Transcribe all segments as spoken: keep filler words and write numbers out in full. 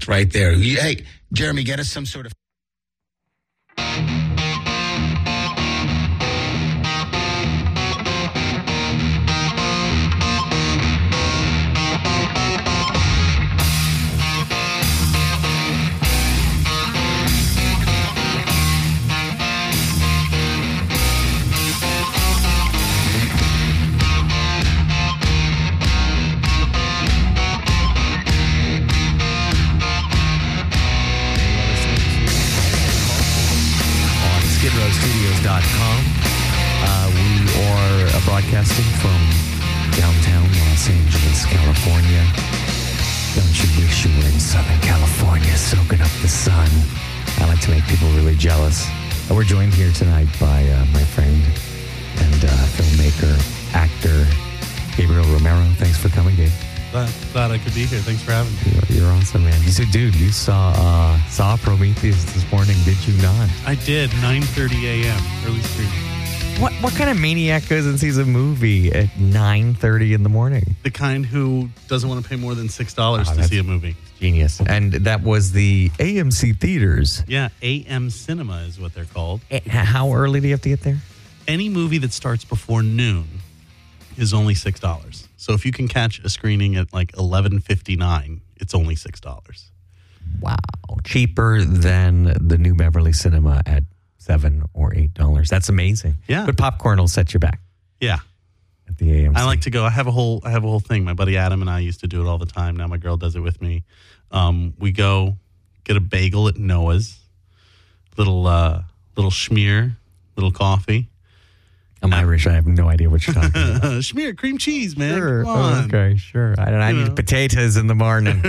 It's right there. You, hey, Jeremy, get us some sort of... Studios dot com. Uh, we are uh, broadcasting from downtown Los Angeles, California. Don't you wish you were in Southern California soaking up the sun? I like to make people really jealous. Uh, we're joined here tonight by uh, my friend and uh, filmmaker, actor, Gabriel Romero. Thanks for coming, Gabe. Glad, glad I could be here. Thanks for having me. You're, you're awesome, man. You said, dude, you saw uh, saw Prometheus this morning, did you not? I did. nine thirty a.m. early screening. What what kind of maniac goes and sees a movie at nine thirty in the morning? The kind who doesn't want to pay more than six dollars oh, to see a movie. Genius. And that was the A M C theaters. Yeah, A M Cinema is what they're called. How early do you have to get there? Any movie that starts before noon is only six dollars. So if you can catch a screening at like eleven fifty-nine, it's only six dollars. Wow. Cheaper than the New Beverly Cinema at seven or eight dollars. That's amazing. Yeah. But popcorn will set you back. Yeah. At the A M C. I like to go. I have a whole I have a whole thing. My buddy Adam and I used to do it all the time. Now my girl does it with me. Um, we go get a bagel at Noah's. Little uh, little schmear, little coffee. I'm Irish. I have no idea what you're talking about. Schmear, cream cheese, man. Sure. Come on. Oh, okay, sure. I, I need know. potatoes in the morning.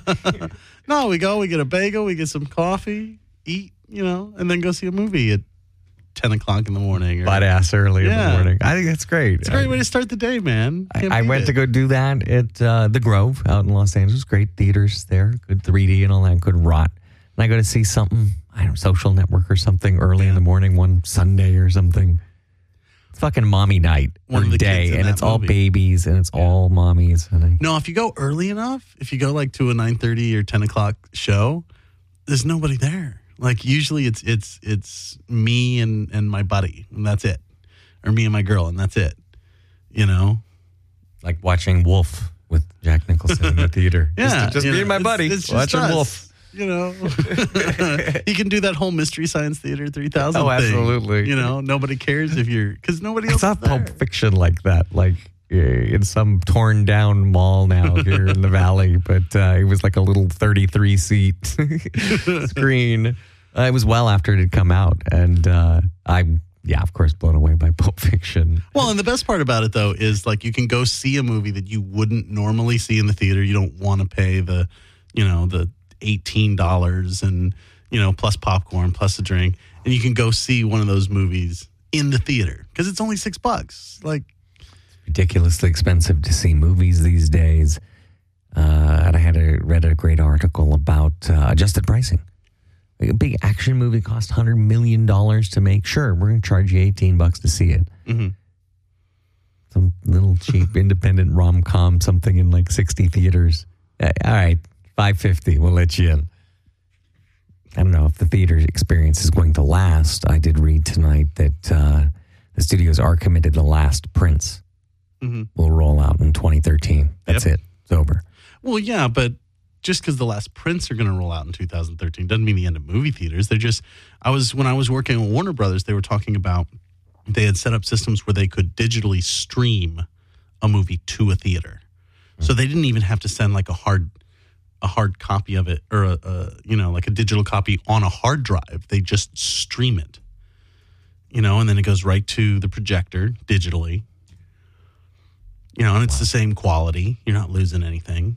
No, we go, we get a bagel, we get some coffee, eat, you know, and then go see a movie at ten o'clock in the morning. Or, Butt ass early yeah. in the morning. I think that's great. It's a great I, way to start the day, man. I, I went it. to go do that at uh, The Grove out in Los Angeles. Great theaters there. Good three D and all that. Good rot. And I go to see something, I don't know, Social Network or something early yeah. in the morning, one Sunday or something. It's fucking mommy night One or day, and it's movie. all babies, and it's yeah. all mommies. And I, no, if you go early enough, if you go like to a nine thirty or ten o'clock show, there's nobody there. Like usually it's it's it's me and, and my buddy, and that's it. Or me and my girl, and that's it. You know? Like watching Wolf with Jack Nicholson in the theater. Yeah. Just, just me know, and my buddy it's, it's watching us. Wolf. You know, you can do that whole Mystery Science Theater three thousand oh, thing. absolutely. You know, nobody cares if you're, because nobody else It's not is there. Pulp Fiction like that, like uh, in some torn down mall now here in the Valley, but uh, it was like a little thirty-three seat screen. Uh, it was well after it had come out, and uh, I, yeah, of course, blown away by Pulp Fiction. Well, and the best part about it, though, is like you can go see a movie that you wouldn't normally see in the theater. You don't want to pay the, you know, the eighteen dollars and, you know, plus popcorn, plus a drink. And you can go see one of those movies in the theater because it's only six bucks. Like, ridiculously expensive to see movies these days. Uh, and I had a, read a great article about uh, adjusted pricing. Like a big action movie cost one hundred million dollars to make. Sure, we're going to charge you eighteen bucks to see it. Mm-hmm. Some little cheap independent rom-com, something in like sixty theaters. Uh, all right. five fifty, we'll let you in. I don't know if the theater experience is going to last. I did read tonight that uh, the studios are committed to Last Prince. Mm-hmm. Will roll out in twenty thirteen. That's yep. it. It's over. Well, yeah, but just because the Last Prince are going to roll out in two thousand thirteen doesn't mean the end of movie theaters. They're just, I was, when I was working at Warner Brothers, they were talking about, they had set up systems where they could digitally stream a movie to a theater. Mm-hmm. So they didn't even have to send like a hard a hard copy of it or a, a you know like a digital copy on a hard drive. They just stream it, you know, and then it goes right to the projector digitally, you know, and it's wow. the same quality. You're not losing anything.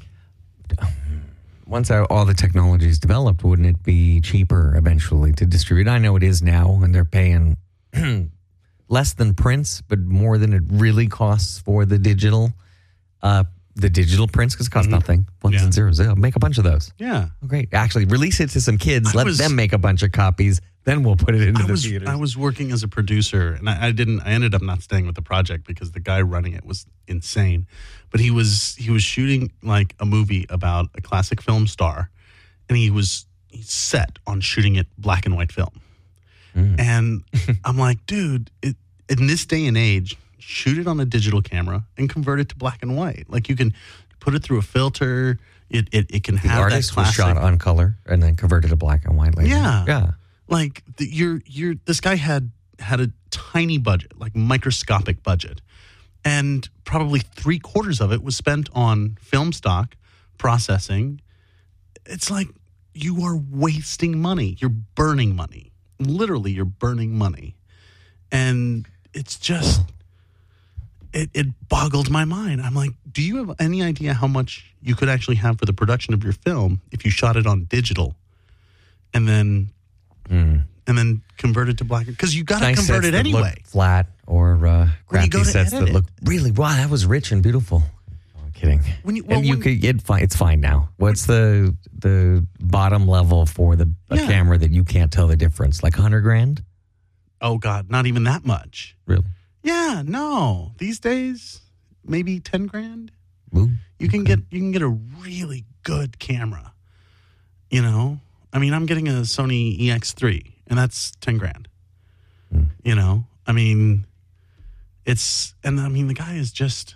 Once all the technology is developed, wouldn't it be cheaper eventually to distribute? I know it is now, and they're paying less than prints, but more than it really costs for the digital uh The digital prints, because it costs mm-hmm. nothing. Ones yeah. and zeros. They'll make a bunch of those. Yeah. Oh, great. Actually, release it to some kids. I Let was, them make a bunch of copies. Then we'll put it into I the was, theaters. I was working as a producer, and I, I didn't. I ended up not staying with the project because the guy running it was insane. But he was he was shooting like a movie about a classic film star, and he was he's set on shooting it black and white film. Mm. And I'm like, dude, it, in this day and age, shoot it on a digital camera and convert it to black and white. Like you can put it through a filter. It it, it can the have artist that classic. was shot on color and then converted to black and white later. Yeah, yeah. Like the, you're you're this guy had had a tiny budget, like microscopic budget, and probably three quarters of it was spent on film stock processing. It's like you are wasting money. You're burning money. Literally, you're burning money, and it's just. It, it boggled my mind. I'm like, do you have any idea how much you could actually have for the production of your film if you shot it on digital and then mm. and then convert it to black? Because you got to nice convert it that anyway. Look flat or uh, crappy sets that it. look really wow. That was rich and beautiful. Oh, I'm kidding. When you, well, and you when, could it fine. It's fine now. What's when, the the bottom level for the a yeah. camera that you can't tell the difference? Like a hundred grand? Oh God, not even that much. Really? Yeah, no. These days, maybe ten grand. Ooh, you can okay. get you can get a really good camera. You know, I mean, I'm getting a Sony E X three, and that's ten grand. Mm. You know, I mean, it's and I mean the guy is just,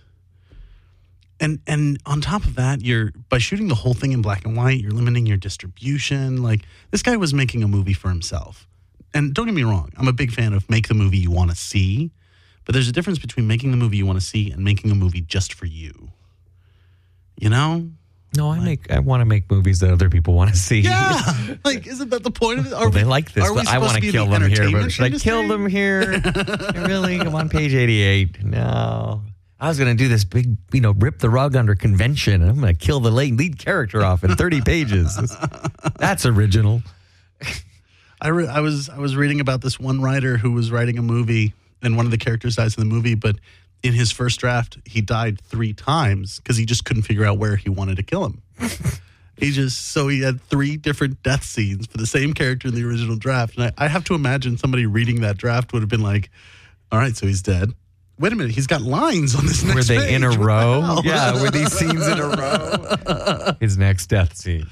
and and on top of that, you're by shooting the whole thing in black and white, you're limiting your distribution. Like this guy was making a movie for himself, and don't get me wrong, I'm a big fan of make the movie you want to see. But there's a difference between making the movie you want to see and making a movie just for you. You know? No, I like, make. I want to make movies that other people want to see. Yeah, like isn't that the point of it? Are well, we, they like this, but I want to kill them here. But should industry? I kill them here? Really? I'm on page eighty-eight. No, I was going to do this big, you know, rip the rug under convention, and I'm going to kill the lead, lead character off in thirty pages. That's original. I re- I was I was reading about this one writer who was writing a movie. And one of the characters dies in the movie, but in his first draft, he died three times because he just couldn't figure out where he wanted to kill him. he just, so he had three different death scenes for the same character in the original draft. And I, I have to imagine somebody reading that draft would have been like, all right, so he's dead. Wait a minute, he's got lines on this next Were they page. in a row? Wow. Yeah, were these scenes in a row? His next death scene.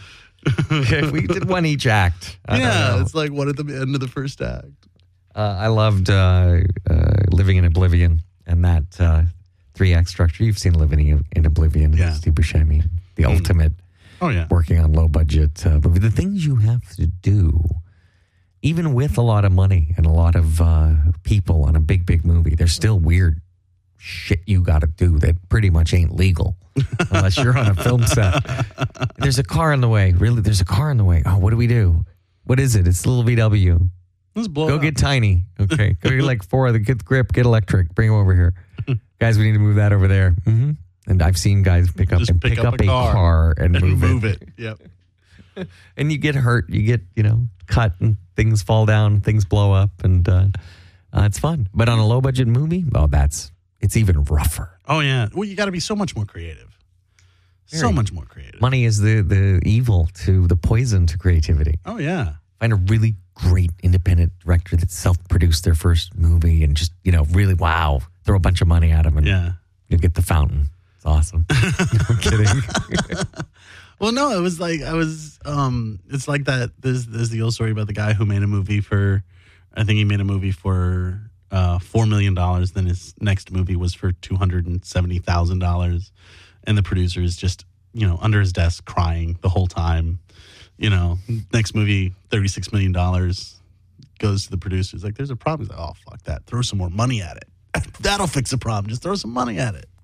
We did one each act. I yeah, it's like one at the end of the first act. Uh, I loved uh, uh, Living in Oblivion and that uh, three act structure. You've seen Living in, in Oblivion. Yeah. Steve Buscemi, the mm. ultimate oh, yeah. working on low budget uh, movie. The things you have to do, even with a lot of money and a lot of uh, people on a big, big movie, there's still weird shit you got to do that pretty much ain't legal unless you're on a film set. There's a car in the way. Really, there's a car in the way. Oh, what do we do? What is it? It's a little V W. Go up. get Tiny. Okay. Go get like four of the get grip, get electric, bring them over here. Guys, we need to move that over there. Mm-hmm. And I've seen guys pick up Just and pick, pick up, up a, a car, car and, and move, move it. it. Yep. And you get hurt. You get, you know, cut and things fall down, things blow up, and uh, uh, it's fun. But on a low budget movie, oh, that's, it's even rougher. Oh, yeah. Well, you got to be so much more creative. Very. So much more creative. Money is the, the evil to the poison to creativity. Oh, yeah. Find a really great independent director that self-produced their first movie and just, you know, really, wow, throw a bunch of money at them and yeah. you'll get The Fountain. It's awesome. I'm kidding. Well, no, it was like, I was, um, it's like that, there's, there's the old story about the guy who made a movie for, I think he made a movie for uh, four million dollars. Then his next movie was for two hundred seventy thousand dollars. And the producer is just, you know, under his desk crying the whole time. You know, next movie, thirty-six million dollars, goes to the producers. Like, there's a problem. He's like, oh, fuck that. Throw some more money at it. That'll fix the problem. Just throw some money at it.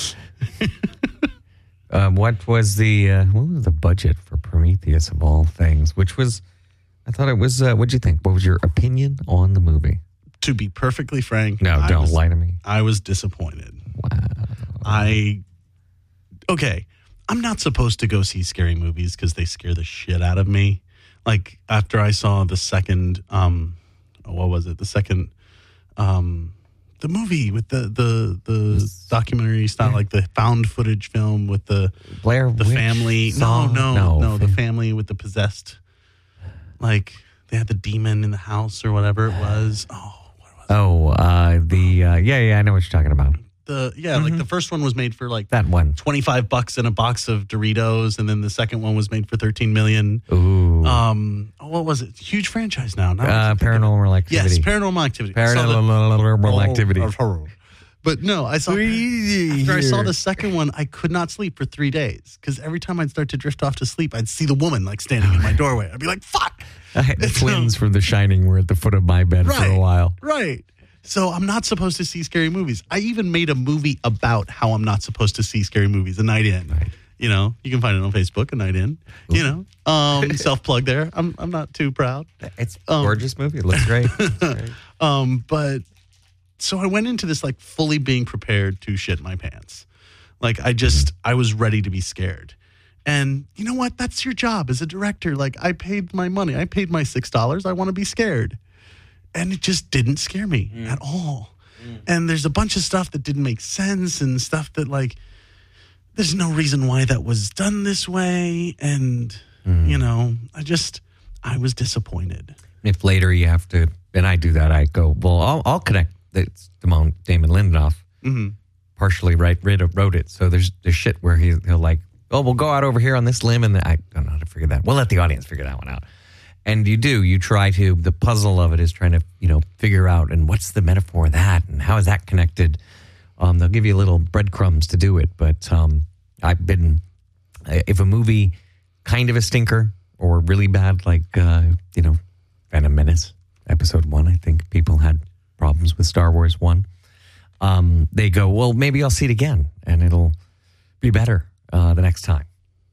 um, what was the uh, what was the budget for Prometheus of all things? Which was, I thought it was, uh, what'd you think? What was your opinion on the movie? To be perfectly frank. No, I don't was, lie to me. I was disappointed. Wow. I, okay. I'm not supposed to go see scary movies because they scare the shit out of me. Like after I saw the second, um, what was it? The second, um, the movie with the the the documentary style, like the found footage film with the Blair the Witch family. song? No, no, No, no, the fam- family with the possessed. Like they had the demon in the house or whatever it was. Oh, what was it? Oh, uh, the uh, yeah, yeah, I know what you're talking about. The yeah, Mm-hmm. like the first one was made for like That one. twenty-five bucks in a box of Doritos, and then the second one was made for thirteen million. Ooh. Um, what was it? Huge franchise now. Now I uh, can think of it. Paranormal Activity. Yes, Paranormal Activity. I saw the- Paranormal Activity. But no, I saw after I saw the second one, I could not sleep for three days because every time I'd start to drift off to sleep, I'd see the woman like standing in my doorway. I'd be like, "Fuck!" I had the So- twins from The Shining were at the foot of my bed for a Right. while. Right. So I'm not supposed to see scary movies. I even made a movie about how I'm not supposed to see scary movies. A Night In. Right. You know, you can find it on Facebook. A Night In. You know, um, self plug there. I'm I'm not too proud. It's a Um, gorgeous movie. It looks great. It's great. Um, but so I went into this like fully being prepared to shit my pants. Like I just I was ready to be scared. And you know what? That's your job as a director. Like I paid my money. I paid my six dollars. I want to be scared. And it just didn't scare me mm. at all. Mm. And there's a bunch of stuff that didn't make sense and stuff that like there's no reason why that was done this way. And mm. you know, I just I was disappointed. If later you have to, and I do that, I go, well, I'll, I'll connect. It's Damon, Damon Lindelof mm-hmm. partially right, wrote it. So there's there's shit where he, he'll like, oh, we'll go out over here on this limb. And I don't know how to figure that. We'll let the audience figure that one out. And you do, you try to, the puzzle of it is trying to, you know, figure out, and what's the metaphor of that? And how is that connected? Um, they'll give you little breadcrumbs to do it. But um, I've been, if a movie kind of a stinker or really bad, like, uh, you know, Phantom Menace, episode one, I think people had problems with Star Wars one. Um, they go, well, maybe I'll see it again and it'll be better uh, the next time.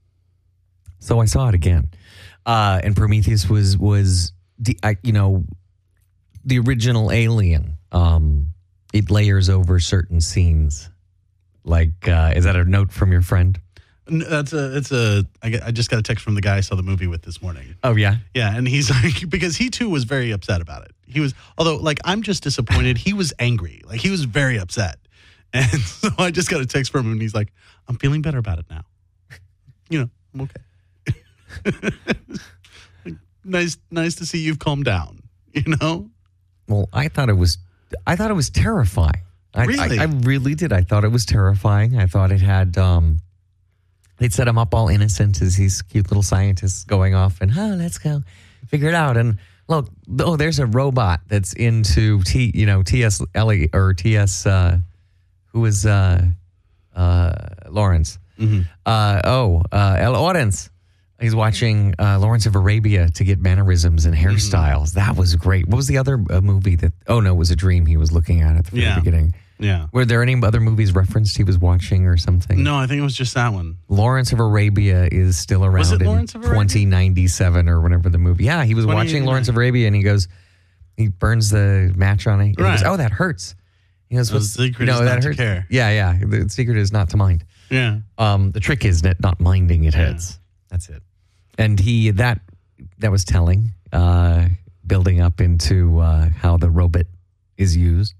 So I saw it again. Uh, and Prometheus was, was the, I, you know, the original Alien. Um, it layers over certain scenes. Like, uh, is that a note from your friend? No, that's a, it's a, I, get, I just got a text from the guy I saw the movie with this morning. Oh, yeah? Yeah, and he's like, because he too was very upset about it. He was, although, like, I'm just disappointed. He was angry. Like, he was very upset. And so I just got a text from him, and he's like, I'm feeling better about it now. You know, I'm okay. Like, nice, nice to see you've calmed down, you know? Well, I thought it was, I thought it was terrifying. I, Really? I, I really did. I thought it was terrifying. I thought it had, um, they'd set him up all innocent as these cute little scientists going off and, oh, let's go figure it out. And look, oh, there's a robot that's into T, you know, T S Eliot or T S, uh, who was, uh, uh, Lawrence. Mm-hmm. Uh, oh, uh, El Lawrence. He's watching uh, Lawrence of Arabia to get mannerisms and hairstyles. Mm-hmm. That was great. What was the other uh, movie that, oh no, it was a dream he was looking at at the very yeah. beginning. Yeah. Were there any other movies referenced he was watching or something? No, I think it was just that one. Lawrence of Arabia is still around Was it in Lawrence of Arabia? twenty ninety-seven or whenever the movie. Yeah, he was watching Lawrence of Arabia and he goes, he burns the match on it. And right. He goes, oh, that hurts. He goes, the secret no, is that not hurts. to care. Yeah, yeah. The secret is not to mind. Yeah. Um, the trick is that not minding it hurts. Yeah. That's it. And he that that was telling, uh, building up into uh, how the robot is used.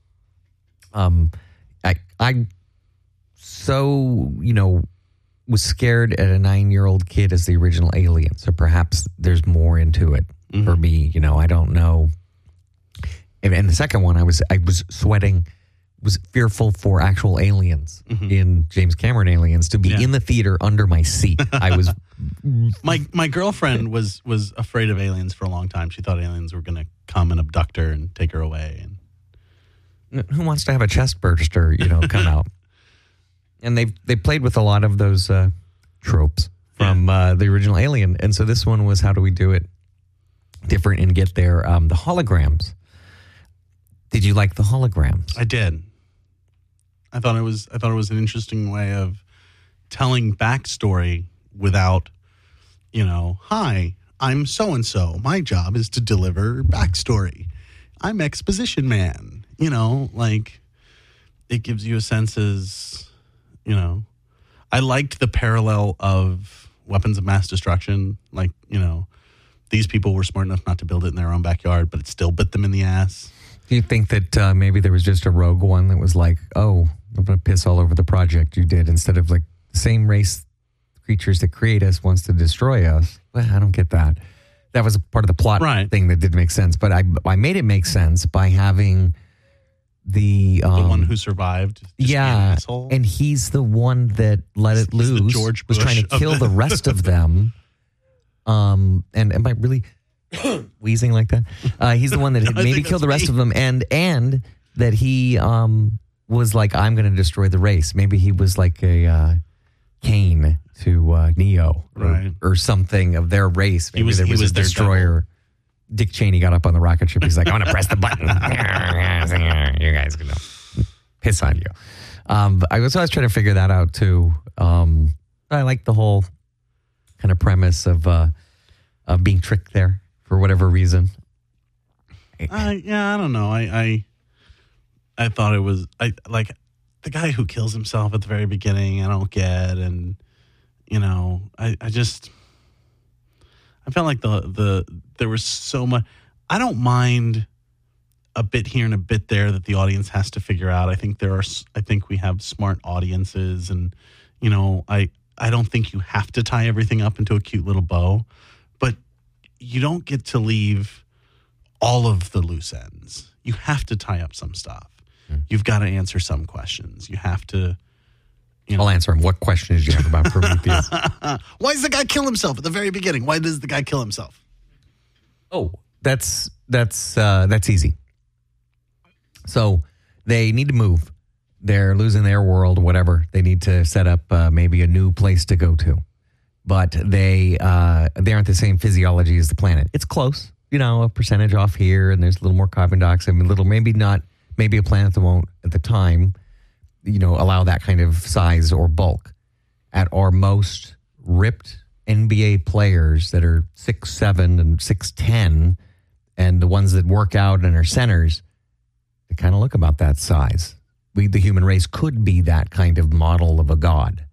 Um, I I so you know was scared at a nine-year-old kid as the original Alien. So perhaps there's more into it mm-hmm. for me. You know, I don't know. And, and the second one, I was I was sweating. Was fearful for actual aliens mm-hmm. in James Cameron Aliens to be yeah. in the theater under my seat. I was my my girlfriend was was afraid of aliens for a long time. She thought aliens were going to come and abduct her and take her away. And who wants to have a chest burster, you know, come out? And they they played with a lot of those uh, tropes from yeah. uh, the original Alien, and so this one was how do we do it different and get there? Um, the holograms. Did you like the holograms? I did. I thought it was I thought it was an interesting way of telling backstory without, you know, hi, I'm so and so. My job is to deliver backstory. I'm exposition man. You know, like it gives you a sense as, you know, I liked the parallel of weapons of mass destruction. Like, you know, these people were smart enough not to build it in their own backyard, but it still bit them in the ass. Do you think that uh, maybe there was just a rogue one that was like, oh, I'm going to piss all over the project you did instead of like the same race creatures that create us wants to destroy us? Well, I don't get that. That was a part of the plot right. thing that didn't make sense. But I, I made it make sense by having the um, the one who survived. Just being an yeah, asshole. and he's the one that let it He's the loose. George was Bush trying to of kill the- the rest of them. Um, and am I really wheezing like that? Uh, he's the one that had No, I maybe think killed the that's rest me. of them, and and that he um was like, I'm going to destroy the race. Maybe he was like a uh, Cain to uh, Neo, or, Right. or something of their race. Maybe was- there he was, was a their destroyer. Dick Cheney got up on the rocket ship. He's like, I'm going to press the button. You guys can piss on you. Um, but I was always trying to figure that out too. Um, I like the whole kind of premise of uh, of being tricked there for whatever reason. Uh, yeah, I don't know. I, I I thought it was I like the guy who kills himself at the very beginning. I don't get, and you know, I, I just I felt like the the there was so much. I don't mind a bit here and a bit there that the audience has to figure out. I think there are. I think we have smart audiences, and you know, I I don't think you have to tie everything up into a cute little bow, but you don't get to leave all of the loose ends. You have to tie up some stuff. Mm. You've got to answer some questions. You have to. You know. I'll answer him. What questions do you have about Prometheus? Why does the guy kill himself at the very beginning? Why does the guy kill himself? Oh, that's that's uh, that's easy. So they need to move. They're losing their world, whatever. They need to set up uh, maybe a new place to go to. But they uh, they aren't the same physiology as the planet. It's close, you know, a percentage off here, and there's a little more carbon dioxide, a little maybe not, maybe a planet that won't at the time, you know, allow that kind of size or bulk. At our most ripped N B A players that are six seven and six ten, and the ones that work out and are centers, they kind of look about that size. We, the human race, could be that kind of model of a god.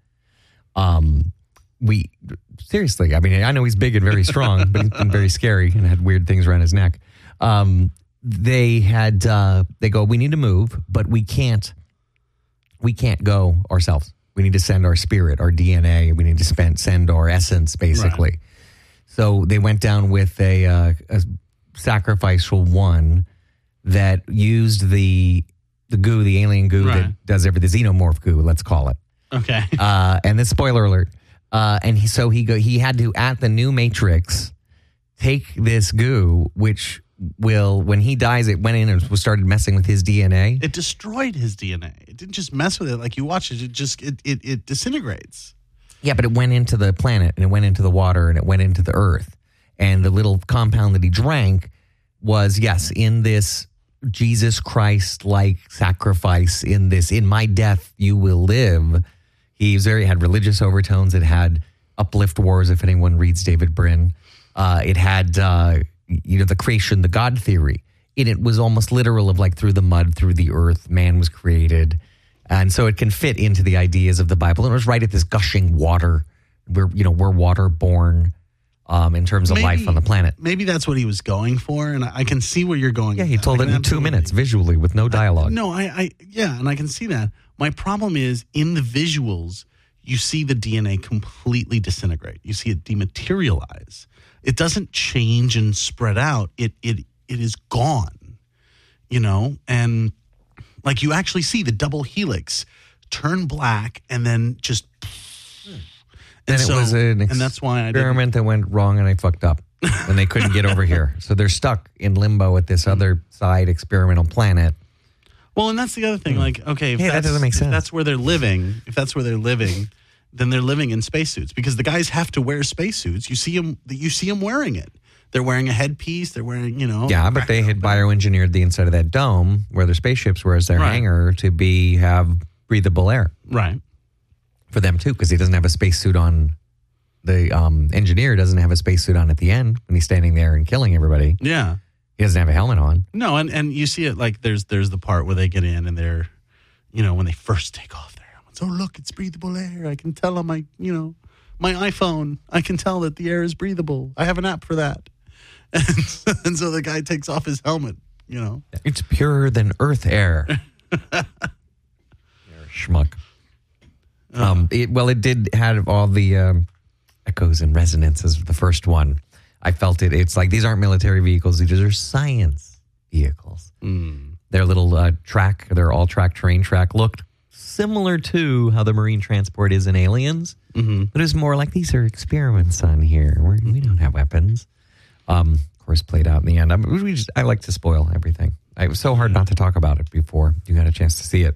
Um, we seriously, I mean, I know he's big and very strong, but he's been very scary and had weird things around his neck. Um, they had uh, they go, we need to move, but we can't. We can't go ourselves. We need to send our spirit, our D N A. We need to spend, send our essence, basically. Right. So they went down with a, uh, a sacrificial one that used the the goo, the alien goo right. that does everything, the xenomorph goo, let's call it. Okay. Uh, and then spoiler alert. Uh, and he, so he go, he had to, at the new Matrix, take this goo, which will, when he dies, it went in and started messing with his D N A. It destroyed his D N A. It didn't just mess with it. Like you watch it, it just, it, it, it disintegrates. Yeah, but it went into the planet, and it went into the water, and it went into the earth. And the little compound that he drank was, yes, in this Jesus Christ-like sacrifice, in this, in my death you will live. He was very, had religious overtones. It had uplift wars, if anyone reads David Brin. Uh, it had, uh, you know, the creation, the God theory. And it was almost literal of like through the mud, through the earth, man was created. And so it can fit into the ideas of the Bible. And it was right at this gushing water. We're, you know, we're water born um, in terms of maybe, life on the planet. Maybe that's what he was going for. And I, I can see where you're going. Yeah, with he that. told I it can in two absolutely- minutes visually with no dialogue. I, no, I, I, yeah, and I can see that. My problem is in the visuals, you see the D N A completely disintegrate. You see it dematerialize. It doesn't change and spread out. It, it, it is gone, you know, and like you actually see the double helix turn black and then just. And, and it so, was an and that's why I experiment that went wrong and I fucked up and they couldn't get over here. So they're stuck in limbo at this other side experimental planet. Well, and that's the other thing. Like, okay, if Hey, that that's, doesn't make if sense. that's where they're living, if that's where they're living, then they're living in spacesuits because the guys have to wear spacesuits. You see them, you see them wearing it. They're wearing a headpiece. They're wearing, you know. Yeah, but they had bioengineered the inside of that dome where their spaceships were as their Right. hangar to be have breathable air Right. for them too, because he doesn't have a spacesuit on. The um, engineer doesn't have a spacesuit on at the end when he's standing there and killing everybody. Yeah. He doesn't have a helmet on. No, and, and you see it like there's there's the part where they get in and they're, you know, when they first take off their helmets. Oh, look, it's breathable air. I can tell on my, you know, my iPhone. I can tell that the air is breathable. I have an app for that. And, and so the guy takes off his helmet, you know. It's purer than Earth air. You're a schmuck. Um, it, well, it did have all the um, echoes and resonances of the first one. I felt it. It's like these aren't military vehicles; these are science vehicles. Mm. Their little uh, track, their all-track terrain track looked similar to how the Marine transport is in Aliens. Mm-hmm. But it was more like, these are experiments on here. We're, we don't have weapons. Um, of course, played out in the end. I, mean, we just, I like to spoil everything. It was so hard not to talk about it before you got a chance to see it.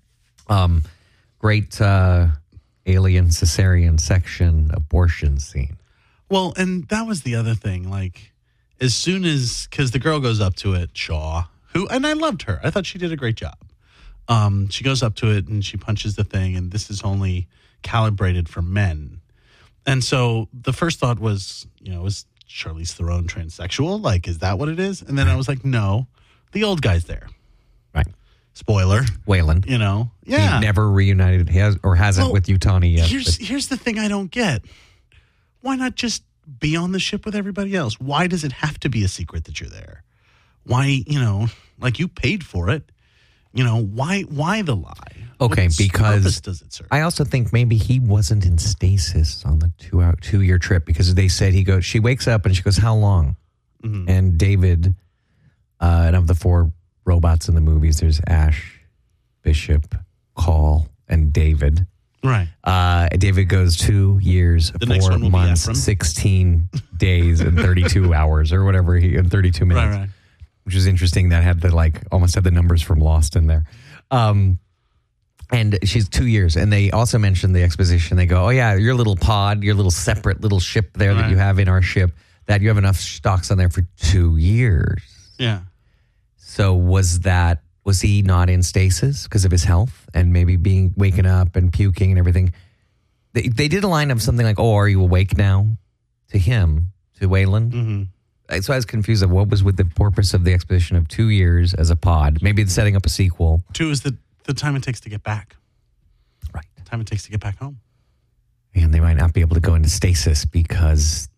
Um, great uh, alien cesarean section abortion scene. Well, and that was the other thing. Like, as soon as, because the girl goes up to it, Shaw, who, and I loved her. I thought she did a great job. Um, she goes up to it and she punches the thing, and this is only calibrated for men. And so the first thought was, you know, is Charlize Theron transsexual? Like, is that what it is? And then I was like, no, the old guy's there. Right. Spoiler. Wayland. You know? Yeah. He never reunited has, or hasn't Well, with Yutani yet. Here's, but- here's the thing I don't get. Why not just be on the ship with everybody else? Why does it have to be a secret that you're there? Why, you know, like you paid for it. You know, why why the lie? Okay, What because purpose does it serve? I also think maybe he wasn't in stasis on the two hour, two year trip, because they said he goes, she wakes up and she goes, how long? Mm-hmm. And David, uh, and of the four robots in the movies, there's Ash, Bishop, Call, and David. Right. Uh, David goes two years, The next four one will be months, Ephraim. sixteen days, and thirty-two hours, or whatever, he in thirty-two minutes. Right, right. Which is interesting. That had the like almost had the numbers from Lost in there. Um, and she's two years. And they also mentioned the exposition. They go, oh yeah, your little pod, your little separate little ship there Right. that you have in our ship, that you have enough stocks on there for two years. Yeah. So was that, was he not in stasis because of his health and maybe being waking up and puking and everything? They, they did a line of something like, oh, are you awake now? To him, to Wayland. Mm-hmm. So I was confused of what was with the purpose of the exposition of two years as a pod. Maybe it's setting up a sequel. Two is the, the time it takes to get back. Right. The time it takes to get back home. And they might not be able to go into stasis because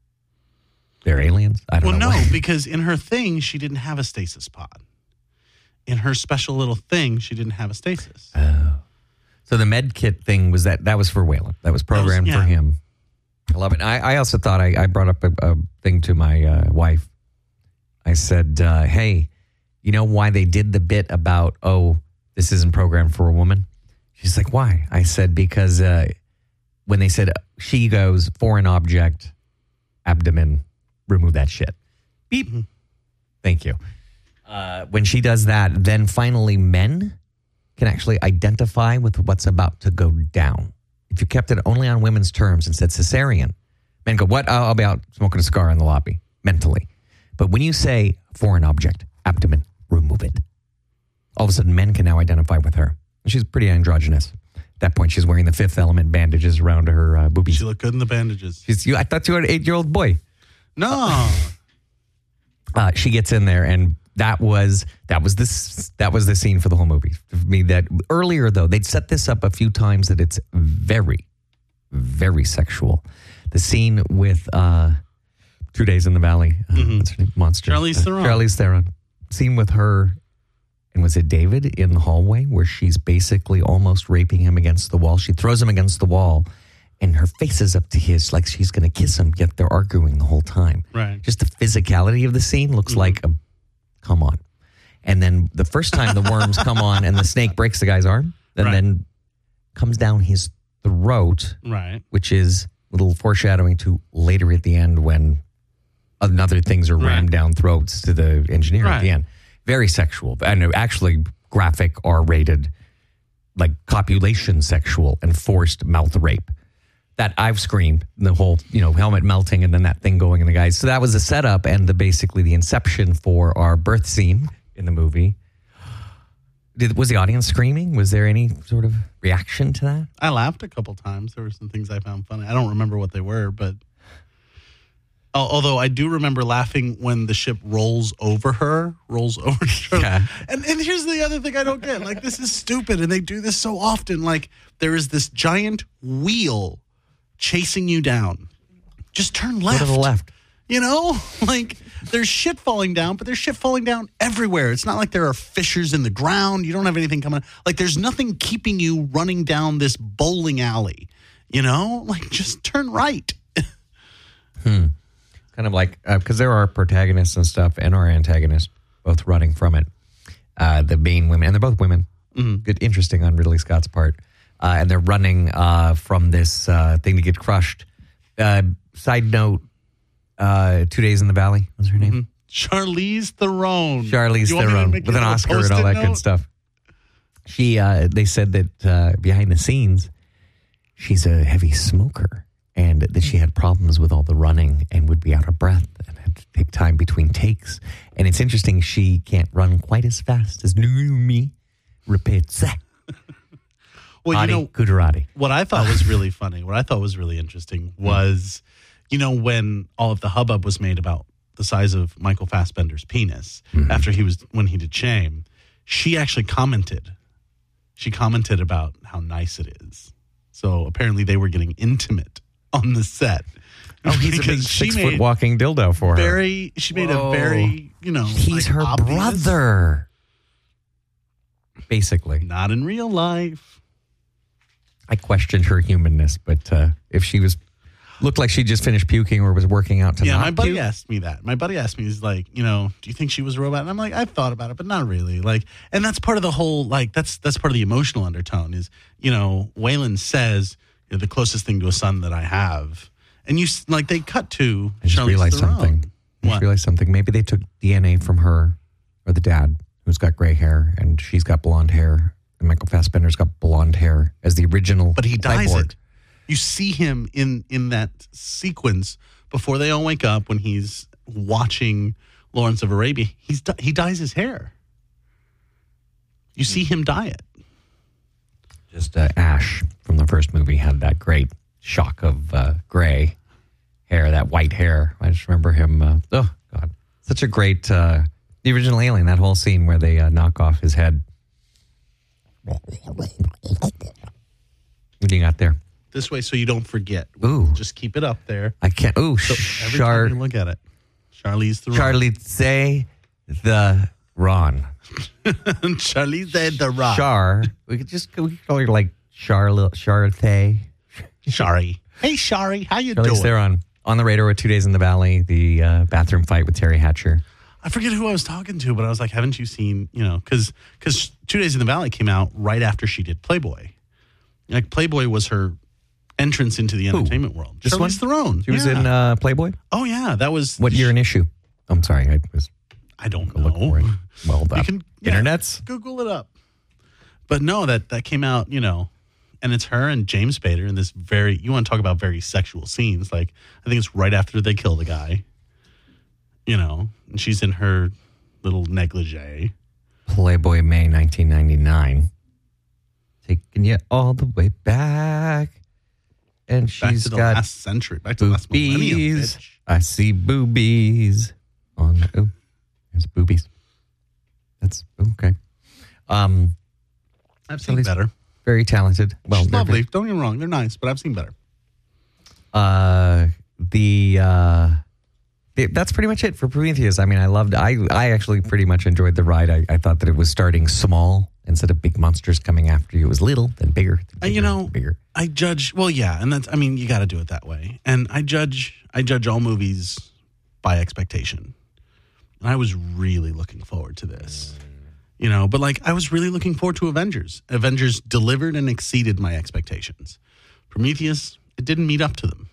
they're aliens. I don't Well, know. no, why. because in her thing, she didn't have a stasis pod. In her special little thing, she didn't have a stasis. Oh. So the med kit thing was that, that was for Wayland. That was programmed That was- for yeah. him. I love it. I, I also thought I, I brought up a, a thing to my uh, wife. I said, uh, hey, you know why they did the bit about, oh, this isn't programmed for a woman? She's like, why? I said, because uh, when they said, she goes, foreign object, abdomen, remove that shit. Beep. Mm-hmm. Thank you. Uh, when she does that, then finally men can actually identify with what's about to go down. If you kept it only on women's terms and said cesarean, men go, what? I'll, I'll be out smoking a cigar in the lobby, mentally. But when you say foreign object, abdomen, remove it. All of a sudden, men can now identify with her. And she's pretty androgynous. At that point, she's wearing the Fifth Element bandages around her uh, boobies. She looked good in the bandages. She's, you, I thought you were an eight-year-old boy. No. Uh, she gets in there, and that was that was this that was the scene for the whole movie. For me, that earlier though, they'd set this up a few times that it's very, very sexual. The scene with uh, Two Days in the Valley, uh, Mhm. what's her name? Monster, Charlize uh, Theron. Charlize Theron. Scene with her, and was it David in the hallway where she's basically almost raping him against the wall? She throws him against the wall, and her face is up to his, like she's going to kiss him. Yet they're arguing the whole time. Right. Just the physicality of the scene looks Mm-hmm. like a come on. And then the first time the worms come on and the snake breaks the guy's arm and Right. then comes down his throat, Right. which is a little foreshadowing to later at the end when another things are rammed Right. down throats to the engineer at the Right. end. Very sexual. And actually graphic R-rated, like copulation sexual and forced mouth rape. That I've screamed, the whole, you know, helmet melting and then that thing going in the guys. So that was the setup and the basically the inception for our birth scene in the movie. Did was the audience screaming? Was there any sort of reaction to that? I laughed a couple times. There were some things I found funny. I don't remember what they were, but Al- although I do remember laughing when the ship rolls over her, rolls over her. Yeah. And and here's the other thing I don't get. Like, this is stupid, and they do this so often. Like, there is this giant wheel chasing you down. Just turn left. Go to the left. You know, like there's shit falling down, but there's shit falling down everywhere. It's not like there are fissures in the ground. You don't have anything coming. Like there's nothing keeping you running down this bowling alley. You know, like just turn right. Hmm. Kind of like, because there are protagonists and stuff and our antagonists both running from it. uh, the main women, and they're both women. Mm-hmm. Good, interesting on Ridley Scott's part. Uh, and they're running uh, from this uh, thing to get crushed. Uh, side note, uh, Two Days in the Valley. What's her name? Mm-hmm. Charlize Theron. Charlize You want me to Theron make with it an a Oscar and all Post-it that note? good stuff. She, uh, they said that uh, behind the scenes, she's a heavy smoker, and that she had problems with all the running and would be out of breath and had to take time between takes. And it's interesting, she can't run quite as fast as Naomi Rapidza. Well, you know, Gujarati. what I thought was really funny, what I thought was really interesting was, you know, when all of the hubbub was made about the size of Michael Fassbender's penis Mm-hmm. after he was, when he did Shame, she actually commented. She commented about how nice it is. So apparently they were getting intimate on the set. Oh, he's a big Because she six-foot made walking dildo for her. Very, she made Whoa. a very, you know, He's like, her obvious- brother. Basically. Not in real life. I questioned her humanness, but uh, if she was looked like she just finished puking or was working out to Yeah, not my buddy puke, asked me that. My buddy asked me, he's like, you know, do you think she was a robot? And I'm like, I've thought about it, but not really. Like, and that's part of the whole, like, that's that's part of the emotional undertone is, you know, Waylon says, you're the closest thing to a son that I have. And you, s- like, they cut to I just Charlize realized Theron. something. I just What? realized something. Maybe they took D N A from her or the dad, who's got gray hair, and she's got blonde hair, and Michael Fassbender's got blonde hair as the original. But he dyes cyborg. it. You see him in in that sequence before they all wake up when he's watching Lawrence of Arabia. He's di- he dyes his hair. You see him dye it. Just uh, Ash from the first movie had that great shock of uh, gray hair, that white hair. I just remember him. Uh, oh God, such a great uh, the original Alien. That whole scene where they uh, knock off his head. What do you got there? This way, so you don't forget. Ooh. Just keep it up there. I can't. Ooh, So every Char- time you look at it, Charlize Theron. Charlize the Ron. Charlize the Rock. Char. We could just we could call her like Charlotte Charthay. Shari. Hey, Shari, how you Charlize doing? Theron. On the radar with Two Days in the Valley, the uh, bathroom fight with Terry Hatcher. I forget who I was talking to, but I was like, haven't you seen, you know, because because Two Days in the Valley came out right after she did Playboy. Like, Playboy was her entrance into the entertainment world. This Charlize one? Theron. She was yeah. in uh, Playboy. Oh, yeah, that was... What year and issue? I'm sorry, I was I don't gonna look for know. it. Well, the You can, yeah, internet's. Google it up. But no, that, that came out, you know, and it's her and James Spader in this very, you want to talk about very sexual scenes. Like, I think it's right after they kill the guy, you know, and she's in her little negligee. Playboy, May nineteen ninety-nine. Taking you all the way back. And Back she's to the got last century, back to the last millennium, boobies. bitch. I see boobies. On the, oh, there's boobies. That's okay. Um, I've seen Charlize- better. very talented. Well, She's they're lovely. very- Don't get me wrong. They're nice, but I've seen better. Uh, the uh, the- that's pretty much it for Prometheus. I mean, I loved. I I actually pretty much enjoyed the ride. I, I thought that it was starting small instead of big monsters coming after you. It was little, then bigger, then Uh, you bigger, know, then bigger. I judge. Well, yeah, and that's. I mean, you got to do it that way. And I judge. I judge all movies by expectation. And I was really looking forward to this. You know, but like I was really looking forward to Avengers. Avengers delivered and exceeded my expectations. Prometheus, it didn't meet up to them.